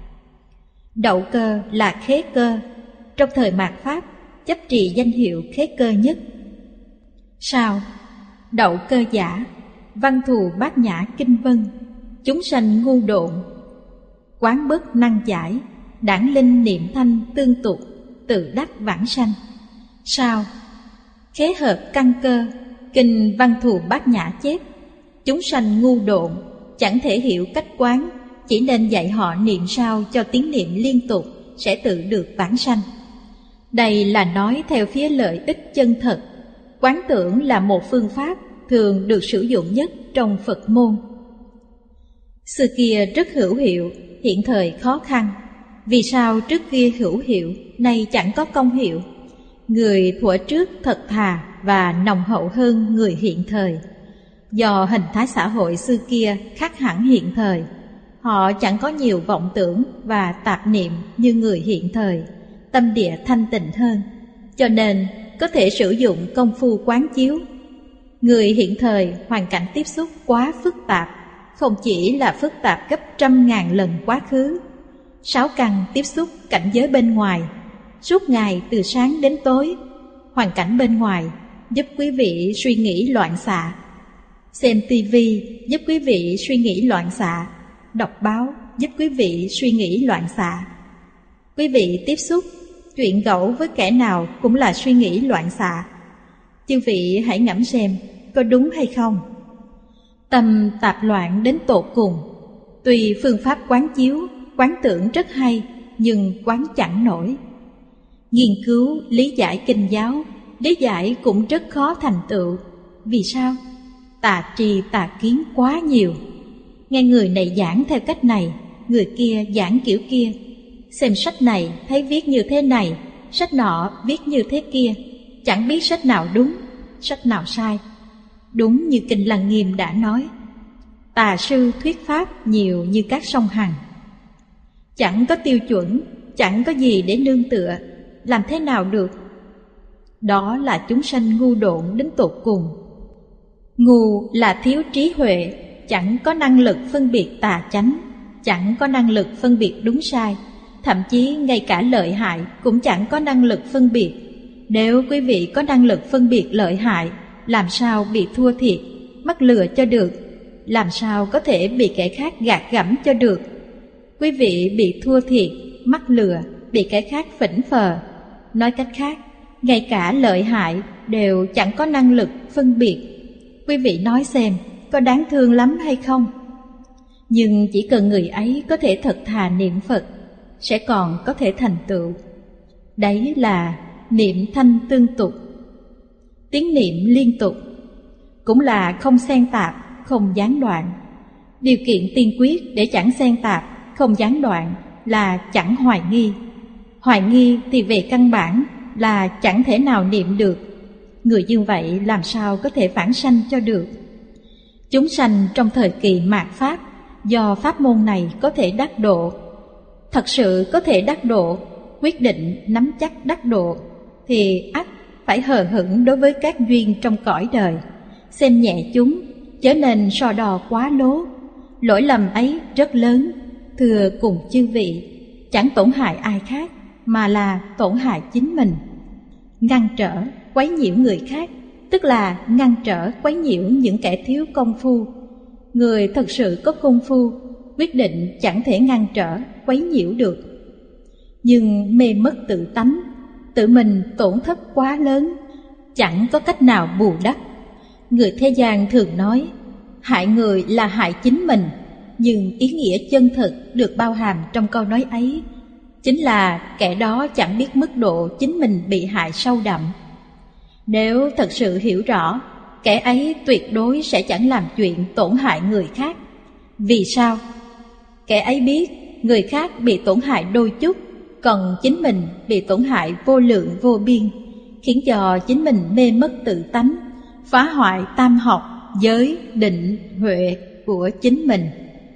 Đậu cơ là khế cơ, trong thời mạt pháp chấp trì danh hiệu khế cơ nhất. Sao? Đậu cơ giả, văn thù bát nhã kinh vân, chúng sanh ngu độn, quán bất năng giải, đản linh niệm thanh tương tục, tự đắc vãng sanh. Sao? Khế hợp căn cơ, kinh văn thù bát nhã chép, chúng sanh ngu độn, chẳng thể hiểu cách quán, chỉ nên dạy họ niệm sao cho tiếng niệm liên tục sẽ tự được vãng sanh. Đây là nói theo phía lợi ích chân thật. Quán tưởng là một phương pháp thường được sử dụng nhất trong Phật môn. Xưa kia rất hữu hiệu, hiện thời khó khăn. Vì sao trước kia hữu hiệu, nay chẳng có công hiệu? Người thuở trước thật thà và nồng hậu hơn người hiện thời. Do hình thái xã hội xưa kia khác hẳn hiện thời, họ chẳng có nhiều vọng tưởng và tạp niệm như người hiện thời, tâm địa thanh tịnh hơn, cho nên có thể sử dụng công phu quán chiếu. Người hiện thời hoàn cảnh tiếp xúc quá phức tạp, không chỉ là phức tạp gấp 100.000 lần quá khứ. 6 căn tiếp xúc cảnh giới bên ngoài, suốt ngày từ sáng đến tối. Hoàn cảnh bên ngoài giúp quý vị suy nghĩ loạn xạ. Xem tivi giúp quý vị suy nghĩ loạn xạ, đọc báo giúp quý vị suy nghĩ loạn xạ. Quý vị tiếp xúc, chuyện gẫu với kẻ nào cũng là suy nghĩ loạn xạ. Chư vị hãy ngẫm xem có đúng hay không. Tâm tạp loạn đến tột cùng. Tuy phương pháp quán chiếu, quán tưởng rất hay, nhưng quán chẳng nổi. Nghiên cứu, lý giải kinh giáo, lý giải cũng rất khó thành tựu. Vì sao? Tà tri tà kiến quá nhiều. Nghe người này giảng theo cách này, người kia giảng kiểu kia. Xem sách này thấy viết như thế này, sách nọ viết như thế kia. Chẳng biết sách nào đúng, sách nào sai. Đúng như Kinh Lăng Nghiêm đã nói, tà sư thuyết pháp nhiều như các sông Hằng. Chẳng có tiêu chuẩn, chẳng có gì để nương tựa, làm thế nào được? Đó là chúng sanh ngu độn đến tột cùng. Ngu là thiếu trí huệ, chẳng có năng lực phân biệt tà chánh, chẳng có năng lực phân biệt đúng sai, thậm chí ngay cả lợi hại cũng chẳng có năng lực phân biệt. Nếu quý vị có năng lực phân biệt lợi hại, làm sao bị thua thiệt, mắc lừa cho được? Làm sao có thể bị kẻ khác gạt gẫm cho được? Quý vị bị thua thiệt, mắc lừa, bị kẻ khác phỉnh phờ. Nói cách khác, ngay cả lợi hại đều chẳng có năng lực phân biệt. Quý vị nói xem, có đáng thương lắm hay không? Nhưng chỉ cần người ấy có thể thật thà niệm Phật, sẽ còn có thể thành tựu. Đấy là niệm thanh tương tục. Tiếng niệm liên tục cũng là không xen tạp, không gián đoạn. Điều kiện tiên quyết để chẳng xen tạp, không gián đoạn là chẳng hoài nghi. Hoài nghi thì về căn bản là chẳng thể nào niệm được. Người như vậy làm sao có thể vãng sanh cho được? Chúng sanh trong thời kỳ mạt Pháp, do pháp môn này có thể đắc độ, thật sự có thể đắc độ, quyết định nắm chắc đắc độ, thì ắt phải hờ hững đối với các duyên trong cõi đời, xem nhẹ chúng, chớ nên so đo quá lố. Lỗi lầm ấy rất lớn, thưa cùng chư vị, chẳng tổn hại ai khác, mà là tổn hại chính mình. Ngăn trở, quấy nhiễu người khác, tức là ngăn trở, quấy nhiễu những kẻ thiếu công phu. Người thật sự có công phu, quyết định chẳng thể ngăn trở, quấy nhiễu được. Nhưng mê mất tự tánh, tự mình tổn thất quá lớn, chẳng có cách nào bù đắp. Người thế gian thường nói, hại người là hại chính mình, nhưng ý nghĩa chân thực được bao hàm trong câu nói ấy chính là kẻ đó chẳng biết mức độ chính mình bị hại sâu đậm. Nếu thật sự hiểu rõ, kẻ ấy tuyệt đối sẽ chẳng làm chuyện tổn hại người khác. Vì sao? Kẻ ấy biết người khác bị tổn hại đôi chút, còn chính mình bị tổn hại vô lượng vô biên, khiến cho chính mình mê mất tự tánh, phá hoại tam học, giới, định, huệ của chính mình.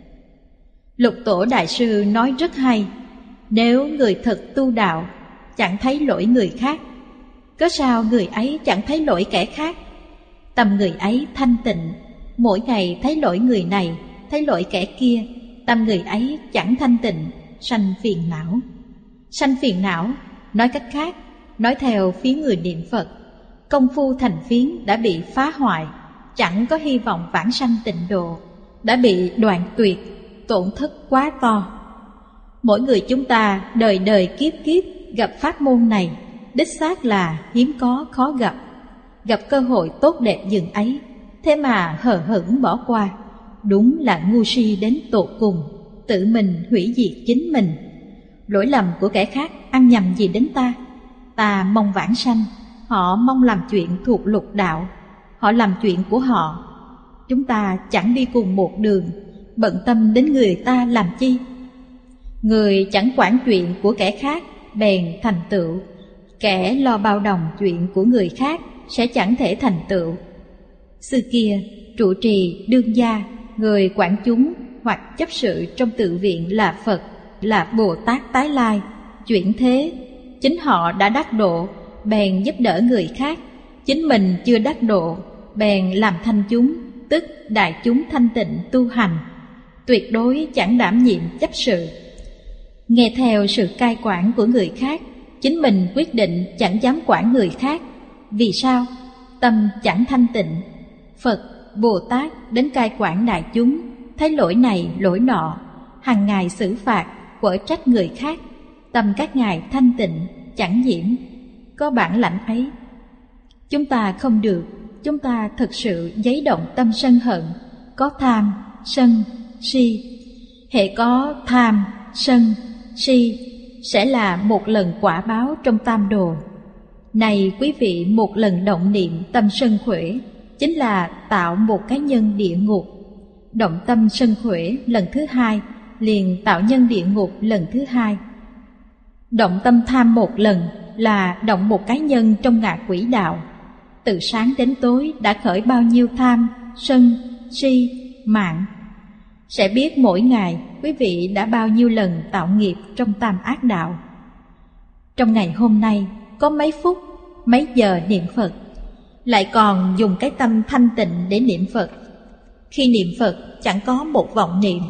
Lục Tổ Đại Sư nói rất hay: nếu người thật tu đạo chẳng thấy lỗi người khác, cớ sao người ấy chẳng thấy lỗi kẻ khác? Tâm người ấy thanh tịnh, mỗi ngày thấy lỗi người này, thấy lỗi kẻ kia, tâm người ấy chẳng thanh tịnh, sanh phiền não. Sanh phiền não, nói cách khác, nói theo phía người niệm Phật, công phu thành phiến đã bị phá hoại, chẳng có hy vọng vãng sanh tịnh độ, đã bị đoạn tuyệt, tổn thất quá to. Mỗi người chúng ta đời đời kiếp kiếp gặp pháp môn này, đích xác là hiếm có khó gặp. Gặp cơ hội tốt đẹp dường ấy, thế mà hờ hững bỏ qua, đúng là ngu si đến tột cùng, tự mình hủy diệt chính mình. Lỗi lầm của kẻ khác ăn nhầm gì đến ta? Ta mong vãng sanh, họ mong làm chuyện thuộc lục đạo, họ làm chuyện của họ. Chúng ta chẳng đi cùng một đường, bận tâm đến người ta làm chi? Người chẳng quản chuyện của kẻ khác bèn thành tựu, kẻ lo bao đồng chuyện của người khác sẽ chẳng thể thành tựu. Xưa kia, trụ trì, đương gia, người quản chúng hoặc chấp sự trong tự viện là Phật, là Bồ Tát Tái Lai, chuyển thế. Chính họ đã đắc độ, bèn giúp đỡ người khác. Chính mình chưa đắc độ, bèn làm thanh chúng, tức đại chúng thanh tịnh tu hành. Tuyệt đối chẳng đảm nhiệm chấp sự. Nghe theo sự cai quản của người khác, chính mình quyết định chẳng dám quản người khác. Vì sao? Tâm chẳng thanh tịnh. Phật, Bồ Tát đến cai quản đại chúng, thấy lỗi này lỗi nọ, hàng ngày xử phạt, quở trách người khác. Tâm các ngài thanh tịnh, chẳng nhiễm. Có bản lãnh ấy, chúng ta không được. Chúng ta thực sự giấy động tâm sân hận, có tham, sân, si. Hễ có tham, sân, si sẽ là một lần quả báo trong tam đồ. Này quý vị, một lần động niệm tâm sân khởi chính là tạo một cái nhân địa ngục. Động tâm sân khởi lần thứ hai liền tạo nhân địa ngục lần thứ hai. Động tâm tham một lần là động một cái nhân trong ngạ quỷ đạo. Từ sáng đến tối đã khởi bao nhiêu tham, sân, si, mạng. Sẽ biết mỗi ngày quý vị đã bao nhiêu lần tạo nghiệp trong tam ác đạo. Trong ngày hôm nay có mấy phút, mấy giờ niệm Phật, lại còn dùng cái tâm thanh tịnh để niệm Phật. Khi niệm Phật chẳng có một vọng niệm,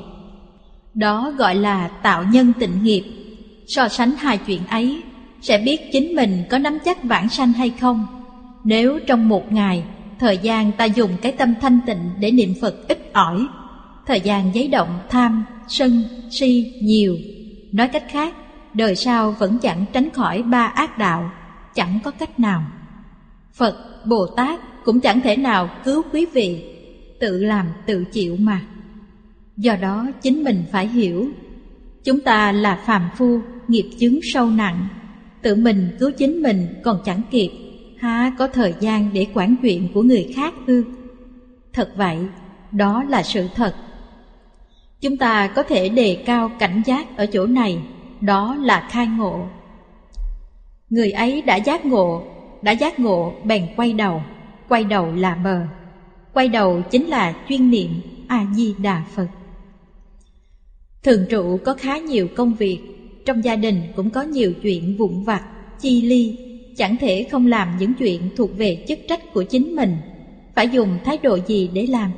đó gọi là tạo nhân tịnh nghiệp. So sánh hai chuyện ấy, sẽ biết chính mình có nắm chắc vãng sanh hay không. Nếu trong một ngày, thời gian ta dùng cái tâm thanh tịnh để niệm Phật ít ỏi, thời gian giấy động tham, sân, si nhiều. Nói cách khác, đời sau vẫn chẳng tránh khỏi ba ác đạo, chẳng có cách nào. Phật, Bồ Tát cũng chẳng thể nào cứu quý vị, tự làm tự chịu mà. Do đó chính mình phải hiểu, chúng ta là phàm phu, nghiệp chướng sâu nặng, tự mình cứu chính mình còn chẳng kịp, há có thời gian để quản chuyện của người khác ư? Thật vậy, đó là sự thật. Chúng ta có thể đề cao cảnh giác ở chỗ này, đó là khai ngộ. Người ấy đã giác ngộ bèn quay đầu là bờ. Quay đầu chính là chuyên niệm A-di-đà Phật. Thường trụ có khá nhiều công việc, trong gia đình cũng có nhiều chuyện vụn vặt, chi ly, chẳng thể không làm những chuyện thuộc về chức trách của chính mình. Phải dùng thái độ gì để làm?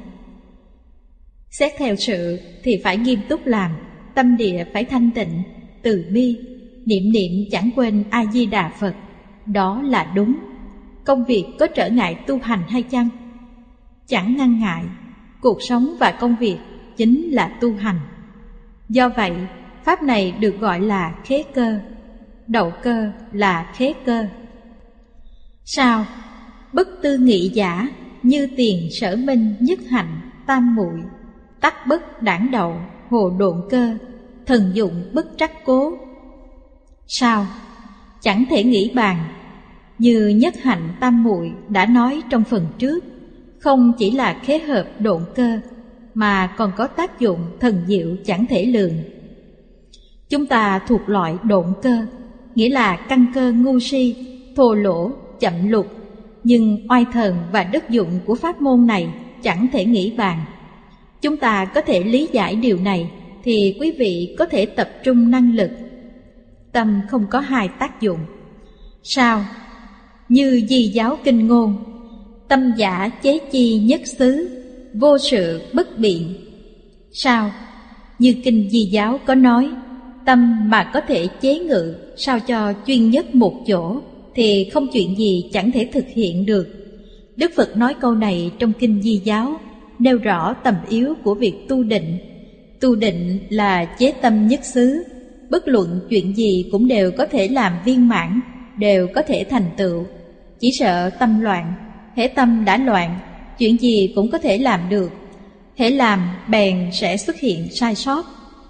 Xét theo sự thì phải nghiêm túc làm, tâm địa phải thanh tịnh, từ bi, niệm chẳng quên A-di-đà Phật. Đó là đúng. Công việc có trở ngại tu hành hay chăng? Chẳng ngăn ngại. Cuộc sống và công việc chính là tu hành. Do vậy, pháp này được gọi là khế cơ. Đậu cơ là khế cơ. Sao? Bất tư nghị giả, như tiền sở minh nhất hạnh tam muội, tắc bất đảng đậu, hồ độn cơ, thần dụng bất trắc cố. Sao? Chẳng thể nghĩ bàn. như Nhất Hạnh Tam Muội đã nói trong phần trước, không chỉ là khế hợp độn cơ mà còn có tác dụng thần diệu chẳng thể lường. Chúng ta thuộc loại độn cơ, nghĩa là căn cơ ngu si, thô lỗ, chậm lục, nhưng oai thần và đức dụng của pháp môn này chẳng thể nghĩ bàn. Chúng ta có thể lý giải điều này thì quý vị có thể tập trung năng lực. Tâm không có hai tác dụng. Sao? Như Di Giáo Kinh ngôn, tâm giả chế chi nhất xứ, vô sự bất biện. Sao? Như Kinh Di Giáo có nói, tâm mà có thể chế ngự sao cho chuyên nhất một chỗ thì không chuyện gì chẳng thể thực hiện được. Đức Phật nói câu này trong Kinh Di Giáo, nêu rõ tầm yếu của việc tu định. Tu định là chế tâm nhất xứ, bất luận chuyện gì cũng đều có thể làm viên mãn, đều có thể thành tựu. Chỉ sợ tâm loạn, hễ tâm đã loạn, chuyện gì cũng có thể làm được. Hễ làm bèn sẽ xuất hiện sai sót.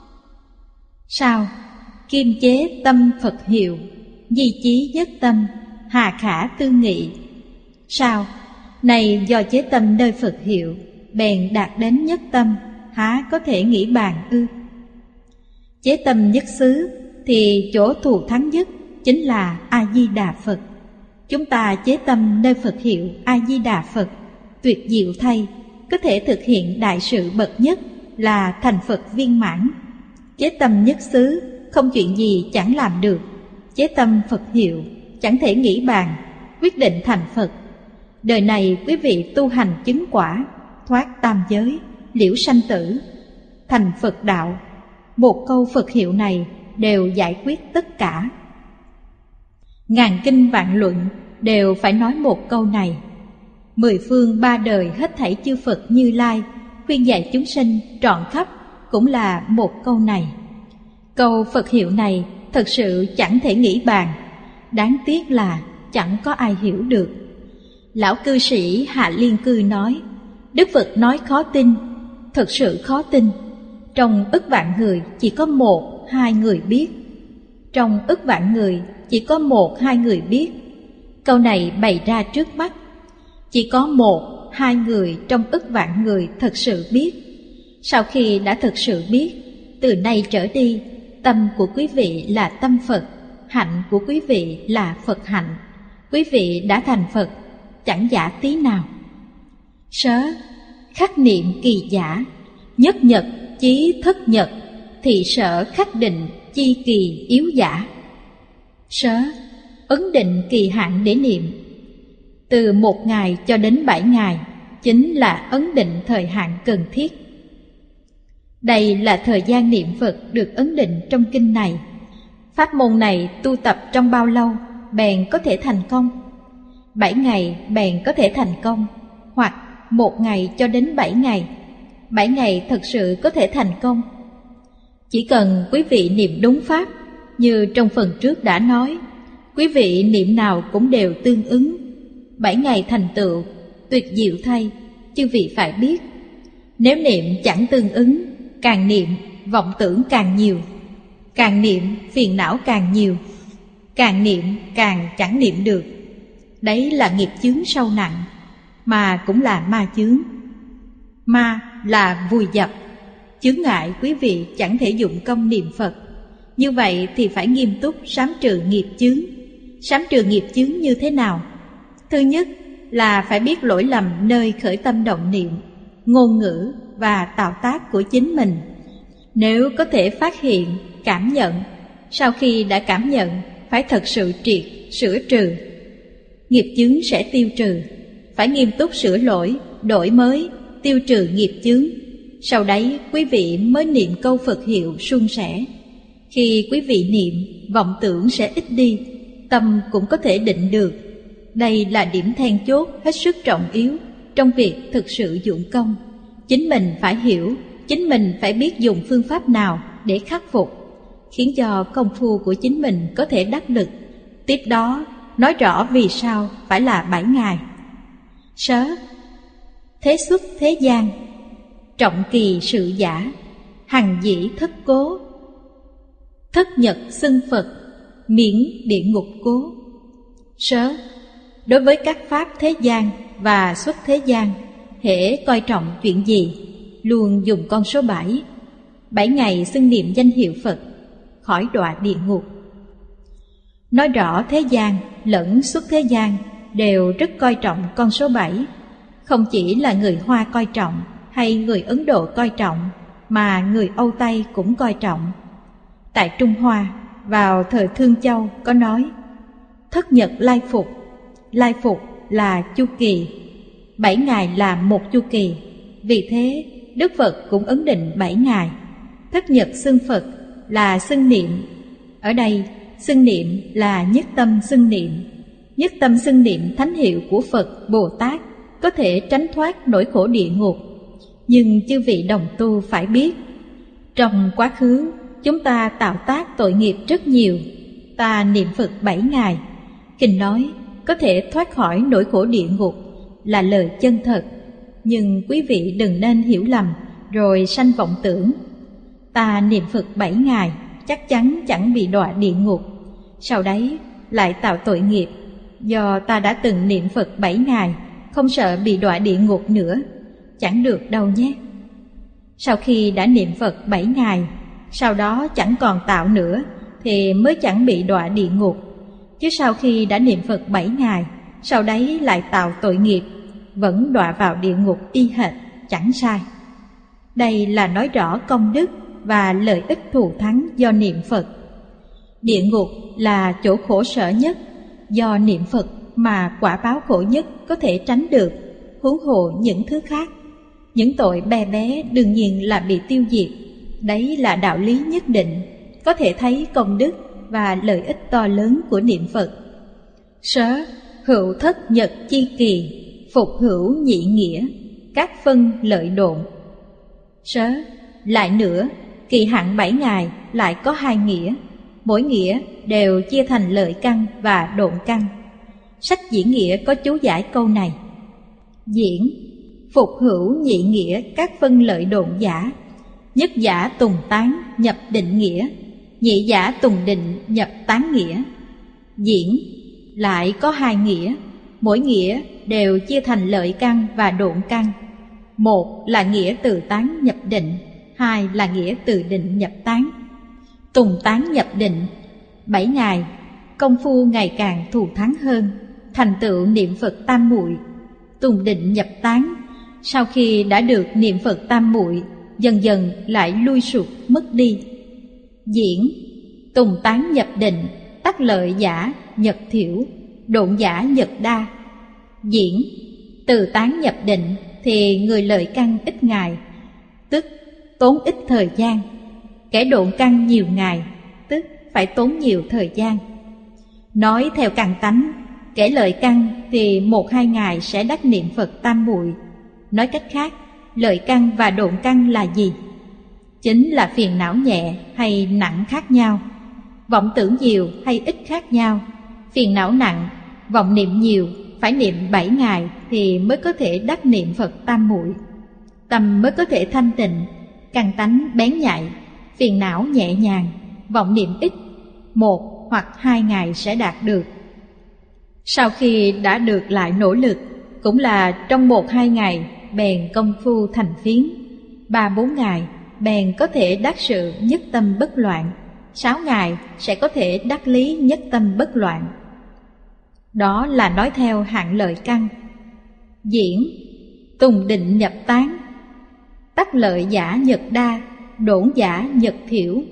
Sao? Kim chế tâm Phật hiệu, di chí nhất tâm, hà khả tư nghị. Sao? Này do chế tâm nơi Phật hiệu, bèn đạt đến nhất tâm, há có thể nghĩ bàn ư? Chế tâm nhất xứ thì chỗ thù thắng nhất chính là A-di-đà Phật. Chúng ta chế tâm nơi Phật hiệu A-di-đà Phật, tuyệt diệu thay, có thể thực hiện đại sự bậc nhất là thành Phật viên mãn. Chế tâm nhất xứ, không chuyện gì chẳng làm được. Chế tâm Phật hiệu, chẳng thể nghĩ bàn, quyết định thành Phật. Đời này quý vị tu hành chứng quả, thoát tam giới, liễu sanh tử, thành Phật đạo. Một câu Phật hiệu này đều giải quyết tất cả. Ngàn kinh vạn luận đều phải nói một câu này. 10 phương 3 đời hết thảy chư Phật Như Lai khuyên dạy chúng sinh trọn khắp cũng là một câu này. Câu Phật hiệu này thật sự chẳng thể nghĩ bàn, đáng tiếc là chẳng có ai hiểu được. Lão cư sĩ Hạ Liên Cư nói, Đức Phật nói khó tin, thật sự khó tin. Trong ức vạn người chỉ có 1-2 người biết. Trong ức vạn người chỉ có 1-2 người biết. Câu này bày ra trước mắt. Chỉ có 1-2 người trong ức vạn người thật sự biết. Sau khi đã thật sự biết, từ nay trở đi, tâm của quý vị là tâm Phật, hạnh của quý vị là Phật hạnh. Quý vị đã thành Phật, chẳng giả tí nào. Sớ, khắc niệm kỳ giả, nhất nhật chí thất nhật, thị sở khắc định chi kỳ yếu giả. Sớ, ấn định kỳ hạn để niệm. Từ 1 ngày cho đến 7 ngày chính là ấn định thời hạn cần thiết. Đây là thời gian niệm Phật được ấn định trong kinh này. Pháp môn này tu tập trong bao lâu bèn có thể thành công? 7 ngày bèn có thể thành công, hoặc 1 ngày cho đến 7 ngày. 7 ngày thật sự có thể thành công. Chỉ cần quý vị niệm đúng pháp, như trong phần trước đã nói, quý vị niệm nào cũng đều tương ứng. 7 ngày thành tựu, tuyệt diệu thay, chư vị phải biết. Nếu niệm chẳng tương ứng, càng niệm vọng tưởng càng nhiều, càng niệm phiền não càng nhiều, càng niệm càng chẳng niệm được. Đấy là nghiệp chướng sâu nặng, mà cũng là ma chướng. Ma là vùi dập, chướng ngại quý vị chẳng thể dụng công niệm Phật. Như vậy thì phải nghiêm túc sám trừ nghiệp chướng. Sám trừ nghiệp chướng như thế nào? Thứ nhất là phải biết lỗi lầm nơi khởi tâm động niệm, ngôn ngữ và tạo tác của chính mình. Nếu có thể phát hiện, cảm nhận, sau khi đã cảm nhận phải thật sự triệt, sửa trừ, nghiệp chướng sẽ tiêu trừ. Phải nghiêm túc sửa lỗi, đổi mới, tiêu trừ nghiệp chướng. Sau đấy quý vị mới niệm câu Phật hiệu suôn sẻ. Khi quý vị niệm, vọng tưởng sẽ ít đi, tâm cũng có thể định được. Đây là điểm then chốt hết sức trọng yếu trong việc thực sự dụng công. Chính mình phải hiểu, chính mình phải biết dùng phương pháp nào để khắc phục, khiến cho công phu của chính mình có thể đắc lực. Tiếp đó nói rõ vì sao phải là 7 ngày. Sớ, thế xuất thế gian, trọng kỳ sự giả, hằng dĩ thất cố. Thất nhật xưng Phật, miễn địa ngục cố. Sớ, Đối với các pháp thế gian và xuất thế gian, hễ coi trọng chuyện gì, luôn dùng con số 7. 7 ngày xưng niệm danh hiệu Phật, khỏi đọa địa ngục. Nói rõ thế gian lẫn xuất thế gian đều rất coi trọng con số 7. Không chỉ là người Hoa coi trọng hay người Ấn Độ coi trọng, mà người Âu Tây cũng coi trọng. Tại Trung Hoa, vào thời Thương Châu có nói: thất nhật lai phục. Lai phục là chu kỳ, 7 ngày là một chu kỳ. Vì thế Đức Phật cũng ấn định 7 ngày. Thất nhật xưng Phật là xưng niệm. Ở đây xưng niệm là nhất tâm xưng niệm. Nhất tâm xưng niệm thánh hiệu của Phật Bồ Tát có thể tránh thoát nỗi khổ địa ngục. Nhưng chư vị đồng tu phải biết, trong quá khứ chúng ta tạo tác tội nghiệp rất nhiều. Ta niệm Phật 7 ngày, kinh nói có thể thoát khỏi nỗi khổ địa ngục là lời chân thật. Nhưng quý vị đừng nên hiểu lầm rồi sanh vọng tưởng. Ta niệm Phật 7 ngày chắc chắn chẳng bị đọa địa ngục, sau đấy lại tạo tội nghiệp. Do ta đã từng niệm Phật 7 ngày, không sợ bị đọa địa ngục nữa. Chẳng được đâu nhé. Sau khi đã niệm Phật 7 ngày, sau đó chẳng còn tạo nữa, thì mới chẳng bị đọa địa ngục. Chứ sau khi đã niệm Phật 7 ngày, sau đấy lại tạo tội nghiệp, vẫn đọa vào địa ngục y hệt, chẳng sai. Đây là nói rõ công đức và lợi ích thù thắng do niệm Phật. Địa ngục là chỗ khổ sở nhất, do niệm Phật mà quả báo khổ nhất có thể tránh được, huống hồ những thứ khác. Những tội bé bé đương nhiên là bị tiêu diệt. Đấy là đạo lý nhất định, có thể thấy công đức và lợi ích to lớn của niệm Phật. Sớ hữu thất nhật chi kỳ, phục hữu nhị nghĩa, các phân lợi độn. Sớ lại nữa, kỳ hạn 7 ngày lại có 2 nghĩa, mỗi nghĩa đều chia thành lợi căn và độn căn. Sách diễn nghĩa có chú giải câu này: diễn phục hữu nhị nghĩa các phân lợi độn giả, nhất giả tùng tán nhập định nghĩa, nhị giả tùng định nhập tán nghĩa. Diễn lại có 2 nghĩa, mỗi nghĩa đều chia thành lợi căn và độn căn. Một là nghĩa từ tán nhập định, hai là nghĩa từ định nhập tán. Tùng tán nhập định, 7 ngày, công phu ngày càng thù thắng hơn, thành tựu niệm Phật tam muội. Tùng định nhập tán, sau khi đã được niệm Phật tam muội, dần dần lại lui sụt mất đi. Diễn tùng tán nhập định, tắc lợi giả nhật thiểu, độn giả nhật đa. Diễn từ tán nhập định thì người lợi căn ít ngày, tức tốn ít thời gian. Kẻ độn căn nhiều ngày, tức phải tốn nhiều thời gian. Nói theo căn tánh, kẻ lợi căn thì 1-2 ngày sẽ đắc niệm Phật tam muội. Nói cách khác, lợi căn và độn căn là gì? Chính là phiền não nhẹ hay nặng khác nhau, vọng tưởng nhiều hay ít khác nhau. Phiền não nặng, vọng niệm nhiều, phải niệm 7 ngày thì mới có thể đắc niệm Phật tam muội. Tâm mới có thể thanh tịnh, căn tánh bén nhạy. Phiền não nhẹ nhàng, vọng niệm ít, 1 hoặc 2 ngày sẽ đạt được. Sau khi đã được lại nỗ lực, cũng là trong 1-2 ngày bèn công phu thành phiến. 3-4 ngày bèn có thể đắc sự nhất tâm bất loạn. 6 ngày sẽ có thể đắc lý nhất tâm bất loạn. Đó là nói theo hạng lợi căn. Diễn tùng định nhập tán, tắc lợi giả nhật đa, độn giả nhật thiểu.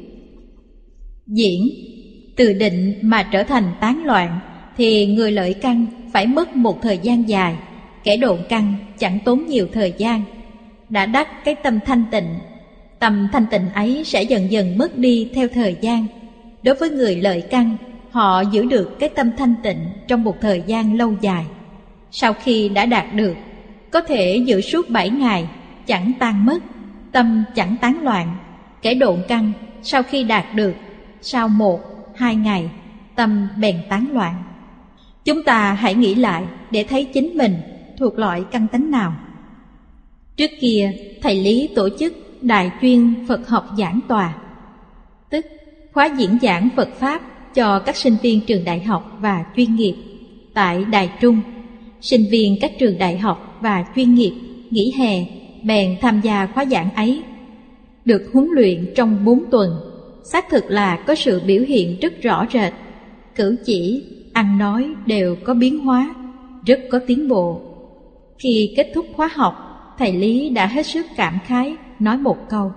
Diễn từ định mà trở thành tán loạn thì người lợi căn phải mất một thời gian dài, kẻ độn căn chẳng tốn nhiều thời gian. Đã đắc cái tâm thanh tịnh, tâm thanh tịnh ấy sẽ dần dần mất đi theo thời gian. Đối với người lợi căn, họ giữ được cái tâm thanh tịnh trong một thời gian lâu dài. Sau khi đã đạt được, có thể giữ suốt 7 ngày, chẳng tan mất, tâm chẳng tán loạn. Kẻ độn căn sau khi đạt được, sau 1-2 ngày, tâm bèn tán loạn. Chúng ta hãy nghĩ lại để thấy chính mình thuộc loại căn tánh nào. Trước kia, thầy Lý tổ chức đại chuyên Phật học giảng tòa, tức khóa diễn giảng Phật Pháp cho các sinh viên trường đại học và chuyên nghiệp. tại Đài Trung. Sinh viên các trường đại học và chuyên nghiệp nghỉ hè bèn tham gia khóa giảng ấy. Được huấn luyện trong 4 tuần, xác thực là có sự biểu hiện rất rõ rệt. Cử chỉ, ăn nói đều có biến hóa, rất có tiến bộ. Khi kết thúc khóa học, thầy Lý đã hết sức cảm khái nói một câu: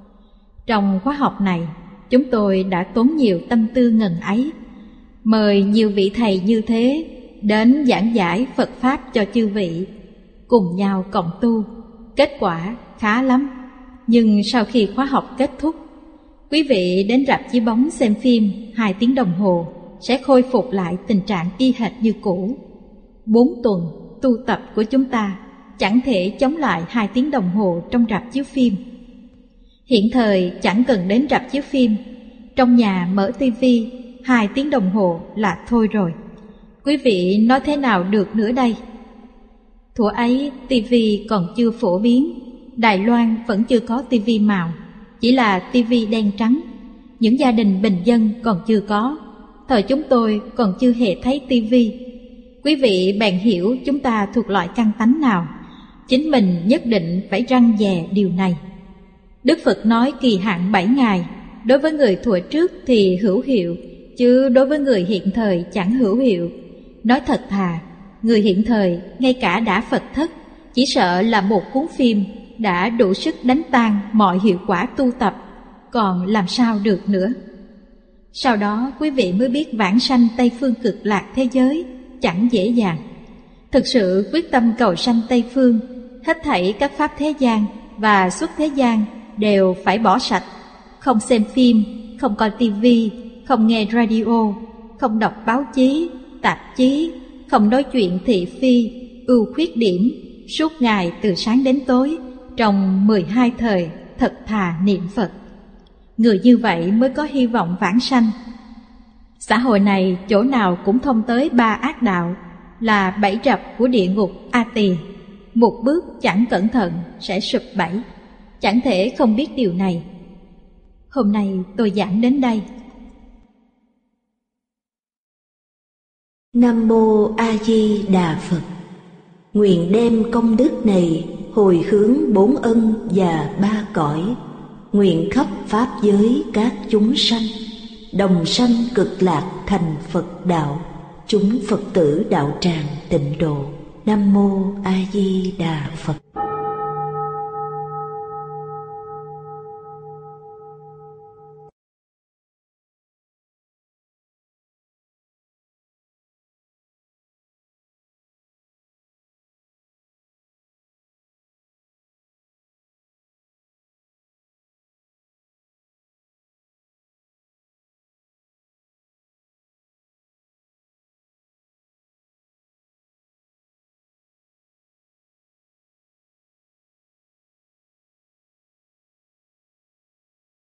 trong khóa học này, chúng tôi đã tốn nhiều tâm tư ngần ấy, mời nhiều vị thầy như thế đến giảng giải Phật Pháp cho chư vị, cùng nhau cộng tu. Kết quả khá lắm. Nhưng sau khi khóa học kết thúc, quý vị đến rạp chiếu bóng xem phim 2 tiếng đồng hồ sẽ khôi phục lại tình trạng y hệt như cũ. 4 tuần tu tập của chúng ta chẳng thể chống lại 2 tiếng đồng hồ trong rạp chiếu phim. Hiện thời chẳng cần đến rạp chiếu phim, trong nhà mở tivi 2 tiếng đồng hồ là thôi rồi. Quý vị nói thế nào được nữa đây? Thuở ấy tivi còn chưa phổ biến, Đài Loan vẫn chưa có tivi màu, chỉ là tivi đen trắng. Những gia đình bình dân còn chưa có. Thời chúng tôi còn chưa hề thấy tivi. Quý vị bèn hiểu chúng ta thuộc loại căn tánh nào. Chính mình nhất định phải răn dè điều này. Đức Phật nói kỳ hạn 7 ngày, đối với người thuở trước thì hữu hiệu, chứ đối với người hiện thời chẳng hữu hiệu. Nói thật thà, người hiện thời ngay cả đã Phật thất, chỉ sợ là một cuốn phim đã đủ sức đánh tan mọi hiệu quả tu tập, còn làm sao được nữa. Sau đó quý vị mới biết vãng sanh Tây Phương Cực Lạc thế giới chẳng dễ dàng. Thực sự quyết tâm cầu sanh Tây Phương, hết thảy các pháp thế gian và xuất thế gian đều phải bỏ sạch. Không xem phim, không coi tivi, không nghe radio, không đọc báo chí, tạp chí, không nói chuyện thị phi, ưu khuyết điểm, suốt ngày từ sáng đến tối, trong 12 thời thật thà niệm Phật. Người như vậy mới có hy vọng vãng sanh. Xã hội này chỗ nào cũng thông tới 3 ác đạo, là bẫy rập của địa ngục A Tỳ. Một bước chẳng cẩn thận sẽ sụp bẫy, chẳng thể không biết điều này. Hôm nay tôi giảng đến đây. Nam Mô A Di Đà Phật. Nguyện đem công đức này hồi hướng 4 ân và 3 cõi, nguyện khắp pháp giới các chúng sanh đồng sanh cực lạc thành Phật đạo, chúng Phật tử đạo tràng tịnh độ. Nam Mô A Di Đà Phật.